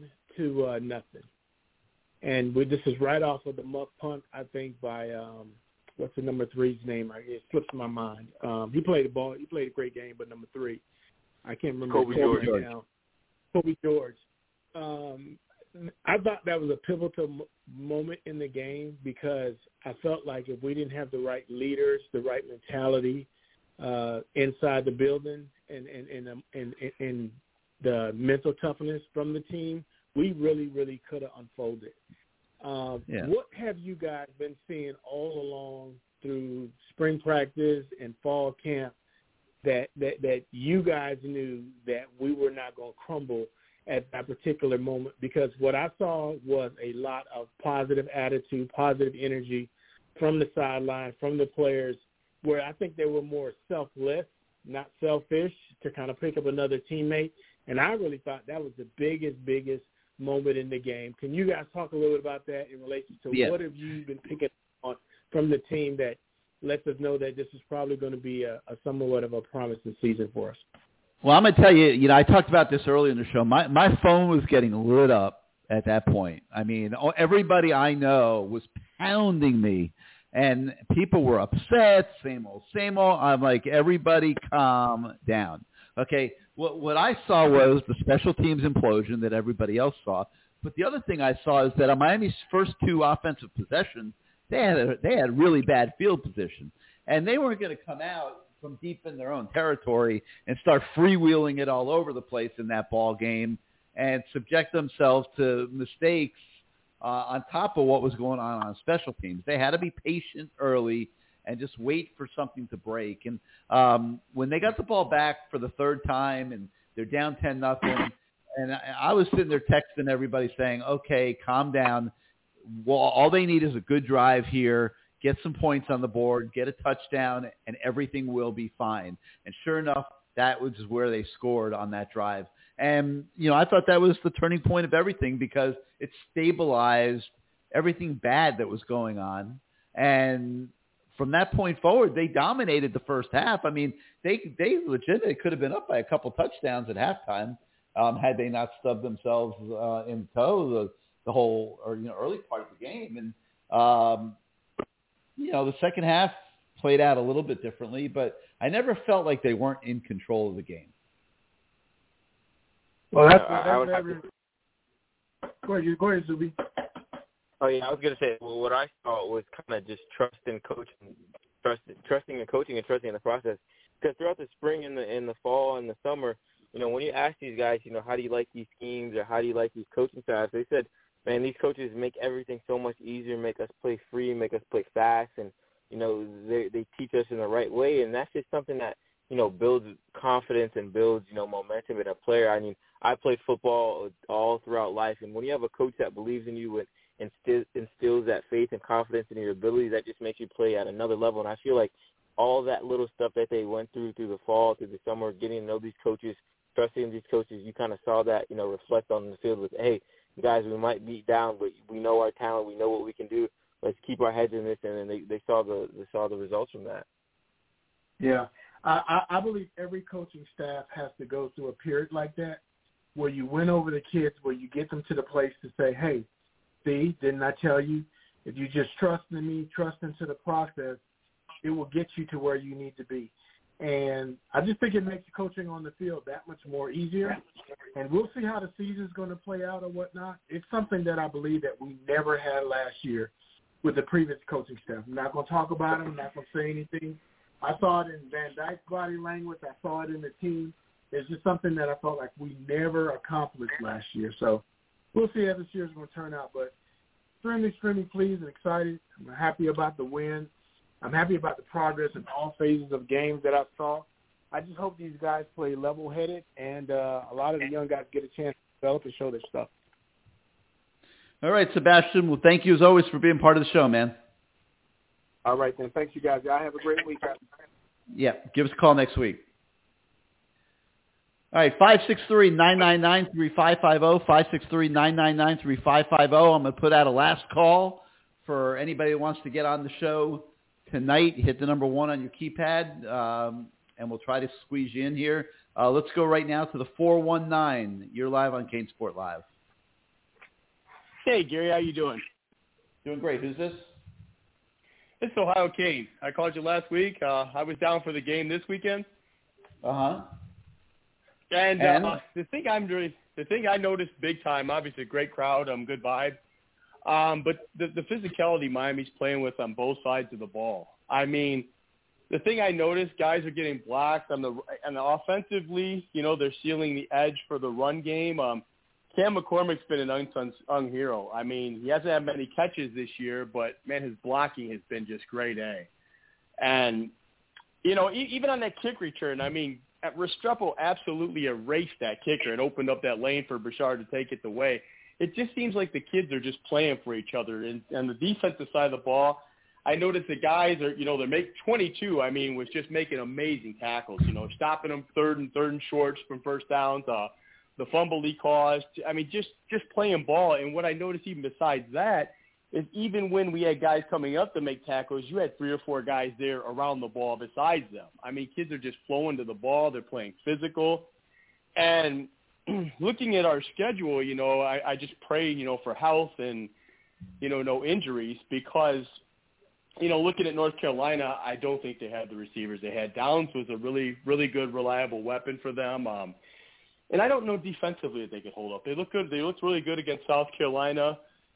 and this is right off of the muff punt, I think, by what's the number 3's name? It slips my mind. He played the ball. He played a great game, but number 3, I can't remember. Kobe George. Now. Kobe George. I thought that was a pivotal moment in the game because I felt like if we didn't have the right leaders, the right mentality inside the building, and the mental toughness from the team, we really could have unfolded. What have you guys been seeing all along through spring practice and fall camp that you guys knew that we were not going to crumble at that particular moment? Because what I saw was a lot of positive attitude, positive energy from the sideline, from the players, where I think they were more selfless, not selfish, to kind of pick up another teammate. And I really thought that was the biggest moment in the game. Can you guys talk a little bit about that in relation to what have you been picking on from the team that lets us know that this is probably going to be a somewhat of a promising season for us? Well, I'm going to tell you, I talked about this earlier in the show. My phone was getting lit up at that point. I mean, everybody I know was pounding me, and people were upset, same old. I'm like, everybody calm down. Okay, what I saw was the special teams implosion that everybody else saw. But the other thing I saw is that on Miami's first 2 offensive possessions, they had really bad field position, and they weren't going to come out from deep in their own territory and start freewheeling it all over the place in that ball game and subject themselves to mistakes on top of what was going on special teams. They had to be patient early and just wait for something to break. And when they got the ball back for the 3rd time and they're down 10-0, and I was sitting there texting everybody saying, okay, calm down. Well, all they need is a good drive here, get some points on the board, get a touchdown, and everything will be fine. And sure enough, that was where they scored on that drive. And, I thought that was the turning point of everything because it stabilized everything bad that was going on. And from that point forward, they dominated the first half. I mean, they legitimately could have been up by a couple touchdowns at halftime had they not stubbed themselves in the toe the whole early part of the game. And, the second half played out a little bit differently, but I never felt like they weren't in control of the game. Well, Go ahead, Zuby. Oh yeah, I was gonna say. Well, what I saw was kind of just trusting in coaching and trusting in the process. Because throughout the spring and the fall and the summer, when you ask these guys, how do you like these schemes or how do you like these coaching styles, they said, man, these coaches make everything so much easier, make us play free, make us play fast, and they teach us in the right way, and that's just something that builds confidence and builds momentum in a player. I mean, I played football all throughout life, and when you have a coach that believes in you and instills that faith and confidence in your abilities, that just makes you play at another level. And I feel like all that little stuff that they went through the fall, through the summer, getting to know these coaches, trusting these coaches, you kind of saw that reflect on the field with, hey, guys, we might beat down, but we know our talent, we know what we can do. Let's keep our heads in this, and then they saw the results from that. Yeah, I believe every coaching staff has to go through a period like that, where you win over the kids, where you get them to the place to say, hey, see, didn't I tell you? If you just trust in me, trust into the process, it will get you to where you need to be. And I just think it makes coaching on the field that much more easier. And we'll see how the season's going to play out or whatnot. It's something that I believe that we never had last year with the previous coaching staff. I'm not going to talk about it. I'm not going to say anything. I saw it in Van Dyke's body language. I saw it in the team. It's just something that I felt like we never accomplished last year. So we'll see how this year's going to turn out. But extremely pleased and excited. I'm happy about the win. I'm happy about the progress in all phases of games that I saw. I just hope these guys play level-headed and a lot of the young guys get a chance to develop and show their stuff. All right, Sebastian. Well, thank you as always for being part of the show, man. All right, then. Thanks, you guys. Y'all have a great week. Yeah, give us a call next week. All right, 563-999-3550, 563-999-3550. I'm going to put out a last call for anybody who wants to get on the show tonight. Hit the number 1 on your keypad, and we'll try to squeeze you in here. Let's go right now to the 419. You're live on Kane Sport Live. Hey, Gary, how you doing? Doing great. Who's this? It's Ohio Kane. I called you last week. I was down for the game this weekend. Uh-huh. And the thing I noticed big time, obviously great crowd, good vibe. But the physicality Miami's playing with on both sides of the ball. I mean, the thing I noticed, guys are getting blocked and offensively, they're sealing the edge for the run game. Cam McCormick's been an unsung hero. I mean, he hasn't had many catches this year, but man, his blocking has been just grade A. And even on that kick return, I mean, Restrepo absolutely erased that kicker and opened up that lane for Bashard to take it away. It just seems like the kids are just playing for each other. And the defensive side of the ball, I noticed the guys are, they make 22, was just making amazing tackles, stopping them third and shorts from first downs, the fumble he caused. Just playing ball. And what I noticed even besides that is even when we had guys coming up to make tackles, you had 3 or 4 guys there around the ball besides them. Kids are just flowing to the ball. They're playing physical. And looking at our schedule, I just pray, for health and, no injuries because, looking at North Carolina, I don't think they had the receivers they had. Downs was a really, really good, reliable weapon for them. And I don't know defensively if they could hold up. They look good. They looked really good against South Carolina.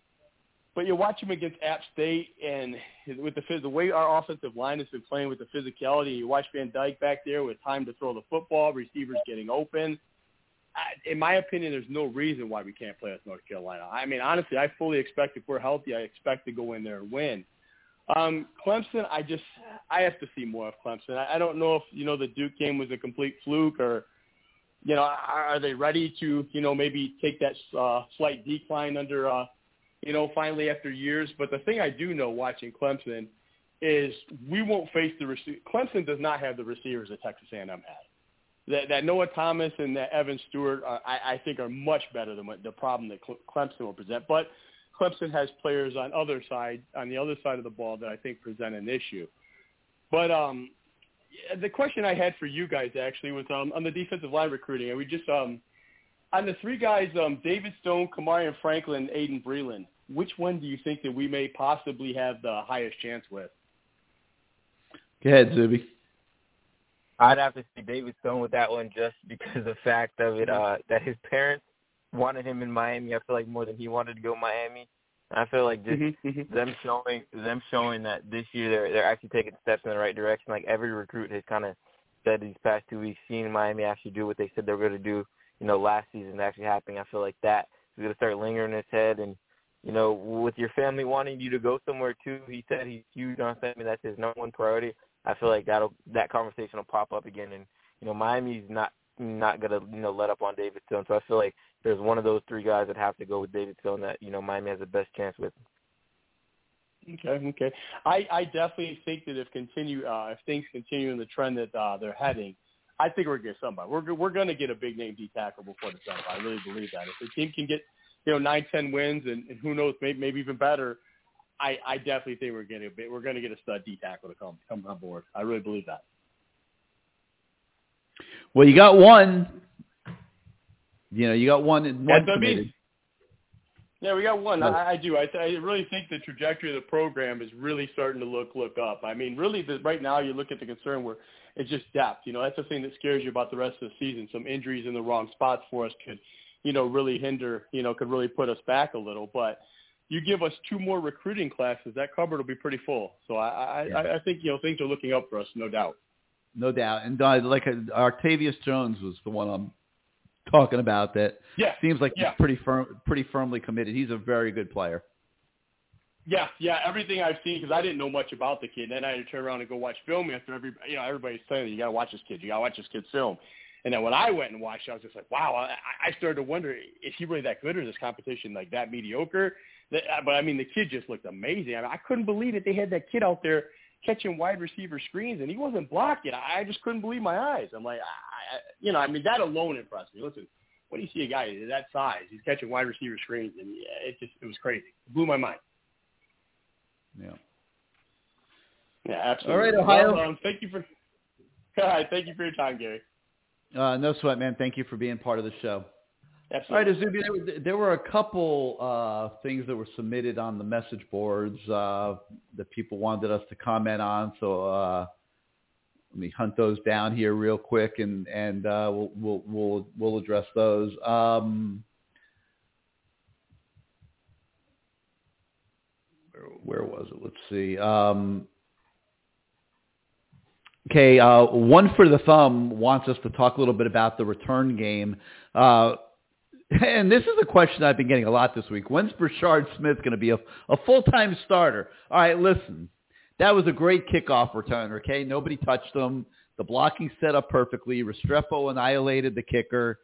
But you watch them against App State, and with the way our offensive line has been playing with the physicality, you watch Van Dyke back there with time to throw the football, receivers getting open. In my opinion, there's no reason why we can't play with North Carolina. Honestly, I fully expect if we're healthy, I expect to go in there and win. Clemson, I have to see more of Clemson. I don't know if, the Duke game was a complete fluke or, are they ready to, maybe take that slight decline under finally after years. But the thing I do know watching Clemson is we won't face the Clemson does not have the receivers that Texas A&M had. That Noah Thomas and that Evan Stewart, I think, are much better than the problem that Clemson will present. But Clemson has players on the other side of the ball that I think present an issue. But the question I had for you guys actually was on the defensive line recruiting. And we just on the 3 guys, David Stone, Kamarion Franklin, Aiden Breland, which one do you think that we may possibly have the highest chance with? Go ahead, Zuby. I'd have to say David Stone with that one just because of the fact of it that his parents wanted him in Miami. I feel like more than he wanted to go Miami. And I feel like just them showing that this year they're actually taking steps in the right direction. Like every recruit has kind of said these past 2 weeks, seeing Miami actually do what they said they were going to do, last season actually happening. I feel like that is going to start lingering in his head. And, with your family wanting you to go somewhere too, he said he's huge on family. That's his number 1 priority. I feel like that conversation will pop up again. And, Miami's not going to, let up on David Stone. So I feel like there's one of those 3 guys that have to go with David Stone that, Miami has the best chance with. Okay. I definitely think that if things continue in the trend that they're heading, I think we're going to get somebody. We're going to get a big name D tackle before the summer. I really believe that. If the team can get 9-10 wins and who knows, maybe even better, I definitely think we're going to get a stud D tackle to come on board. I really believe that. Well, you got one. You got one committed. Yeah, we got one. No. I do. I really think the trajectory of the program is really starting to look up. Really, right now you look at the concern where it's just depth. That's the thing that scares you about the rest of the season. Some injuries in the wrong spots for us could, really hinder, could really put us back a little. But you give us 2 more recruiting classes, that cupboard will be pretty full. So I think, things are looking up for us, no doubt. No doubt. And Artavius Jones was the one I'm talking about that seems like he's pretty firmly committed. He's a very good player. Yeah, everything I've seen, because I didn't know much about the kid. Then I had to turn around and go watch film after everybody's saying, you got to watch this kid. You got to watch this kid's film. And then when I went and watched, I was just like, wow, I started to wonder, is he really that good or is this competition like that mediocre? But, the kid just looked amazing. I couldn't believe that they had that kid out there, catching wide receiver screens, and he wasn't blocking. I just couldn't believe my eyes. I'm like, that alone impressed me. Listen, when you see a guy that size, he's catching wide receiver screens, and it was crazy. It blew my mind. Yeah. Yeah, absolutely. All right, Ohio. Well, thank you for your time, Gary. No sweat, man. Thank you for being part of the show. Absolutely. All right, Azubi, there were a couple things that were submitted on the message boards that people wanted us to comment on. So let me hunt those down here real quick, and we'll address those. Where was it? Let's see. Okay, One for the Thumb wants us to talk a little bit about the return game. And this is a question I've been getting a lot this week. When's Brashard Smith going to be a full-time starter? All right, listen. That was a great kickoff return, okay? Nobody touched him. The blocking set up perfectly. Restrepo annihilated the kicker.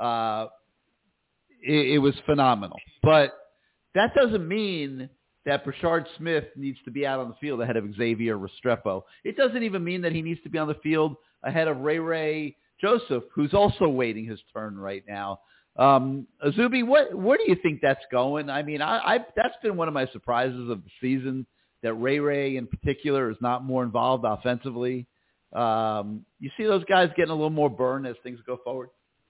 It was phenomenal. But that doesn't mean that Brashard Smith needs to be out on the field ahead of Xavier Restrepo. It doesn't even mean that he needs to be on the field ahead of Ray Joseph, who's also waiting his turn right now. Azubi, where do you think that's going? I mean, that's been one of my surprises of the season, that Ray in particular is not more involved offensively. You see those guys getting a little more burn as things go forward?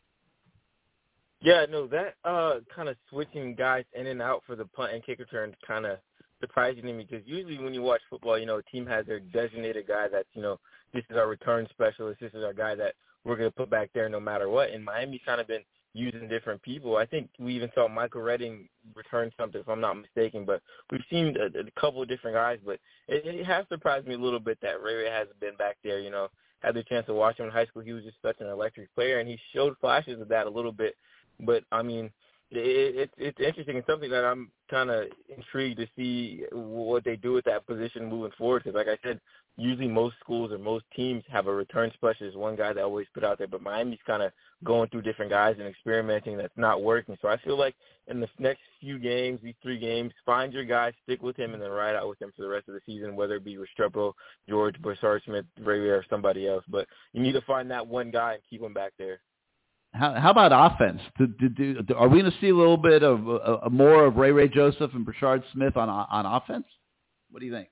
Yeah, no, that kind of switching guys in and out for the punt and kick return kind of surprising to me, because usually when you watch football, a team has their designated guy that's, this is our return specialist, this is our guy that we're going to put back there no matter what. And Miami's kind of been using different people. I think we even saw Michael Redding return something, if I'm not mistaken, but we've seen a couple of different guys. But it has surprised me a little bit that Ray hasn't been back there. Had the chance to watch him in high school. He was just such an electric player, and he showed flashes of that a little bit. But, I mean, it's interesting and something that I'm kind of intrigued to see what they do with that position moving forward. Because, like I said, usually most schools or most teams have a return specialist, one guy that always put out there. But Miami's kind of going through different guys and experimenting that's not working. So I feel like in the next few games, these 3 games, find your guy, stick with him, and then ride out with him for the rest of the season, whether it be Restrepo, George, Brashard Smith, Ray or somebody else. But you need to find that one guy and keep him back there. How about offense? Are we going to see a little bit of more of Ray Joseph and Brashard Smith on offense? What do you think?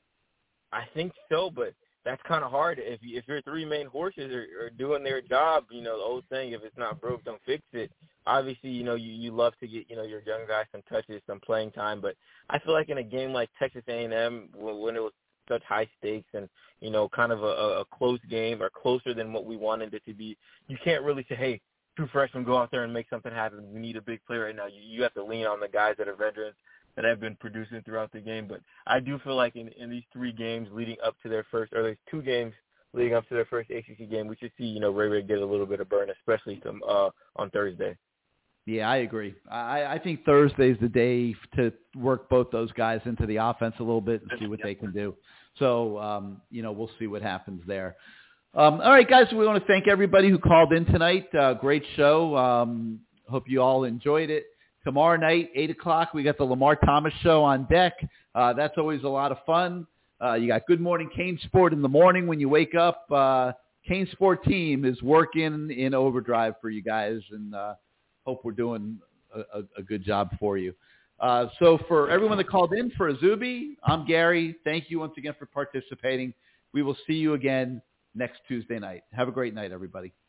I think so, but that's kind of hard. If your 3 main horses are doing their job, the old saying, if it's not broke, don't fix it. Obviously, you love to get, your young guys some touches, some playing time, but I feel like in a game like Texas A&M, when it was such high stakes and, kind of a close game or closer than what we wanted it to be, you can't really say, hey, 2 freshmen go out there and make something happen. We need a big player right now. You have to lean on the guys that are veterans that have been producing throughout the game. But I do feel like in these 3 games leading up to their first, or there's 2 games leading up to their first ACC game, we should see, Ray get a little bit of burn, especially on Thursday. Yeah, I agree. I think Thursday's the day to work both those guys into the offense a little bit and see what they can do. So, we'll see what happens there. All right, guys, we want to thank everybody who called in tonight. Great show. Hope you all enjoyed it. Tomorrow night, 8 o'clock, we got the Lamar Thomas Show on deck. That's always a lot of fun. You got Good Morning Cane Sport in the morning when you wake up. Cane Sport team is working in overdrive for you guys, and hope we're doing a good job for you. So for everyone that called in, for Azubi, I'm Gary. Thank you once again for participating. We will see you again next Tuesday night. Have a great night, everybody.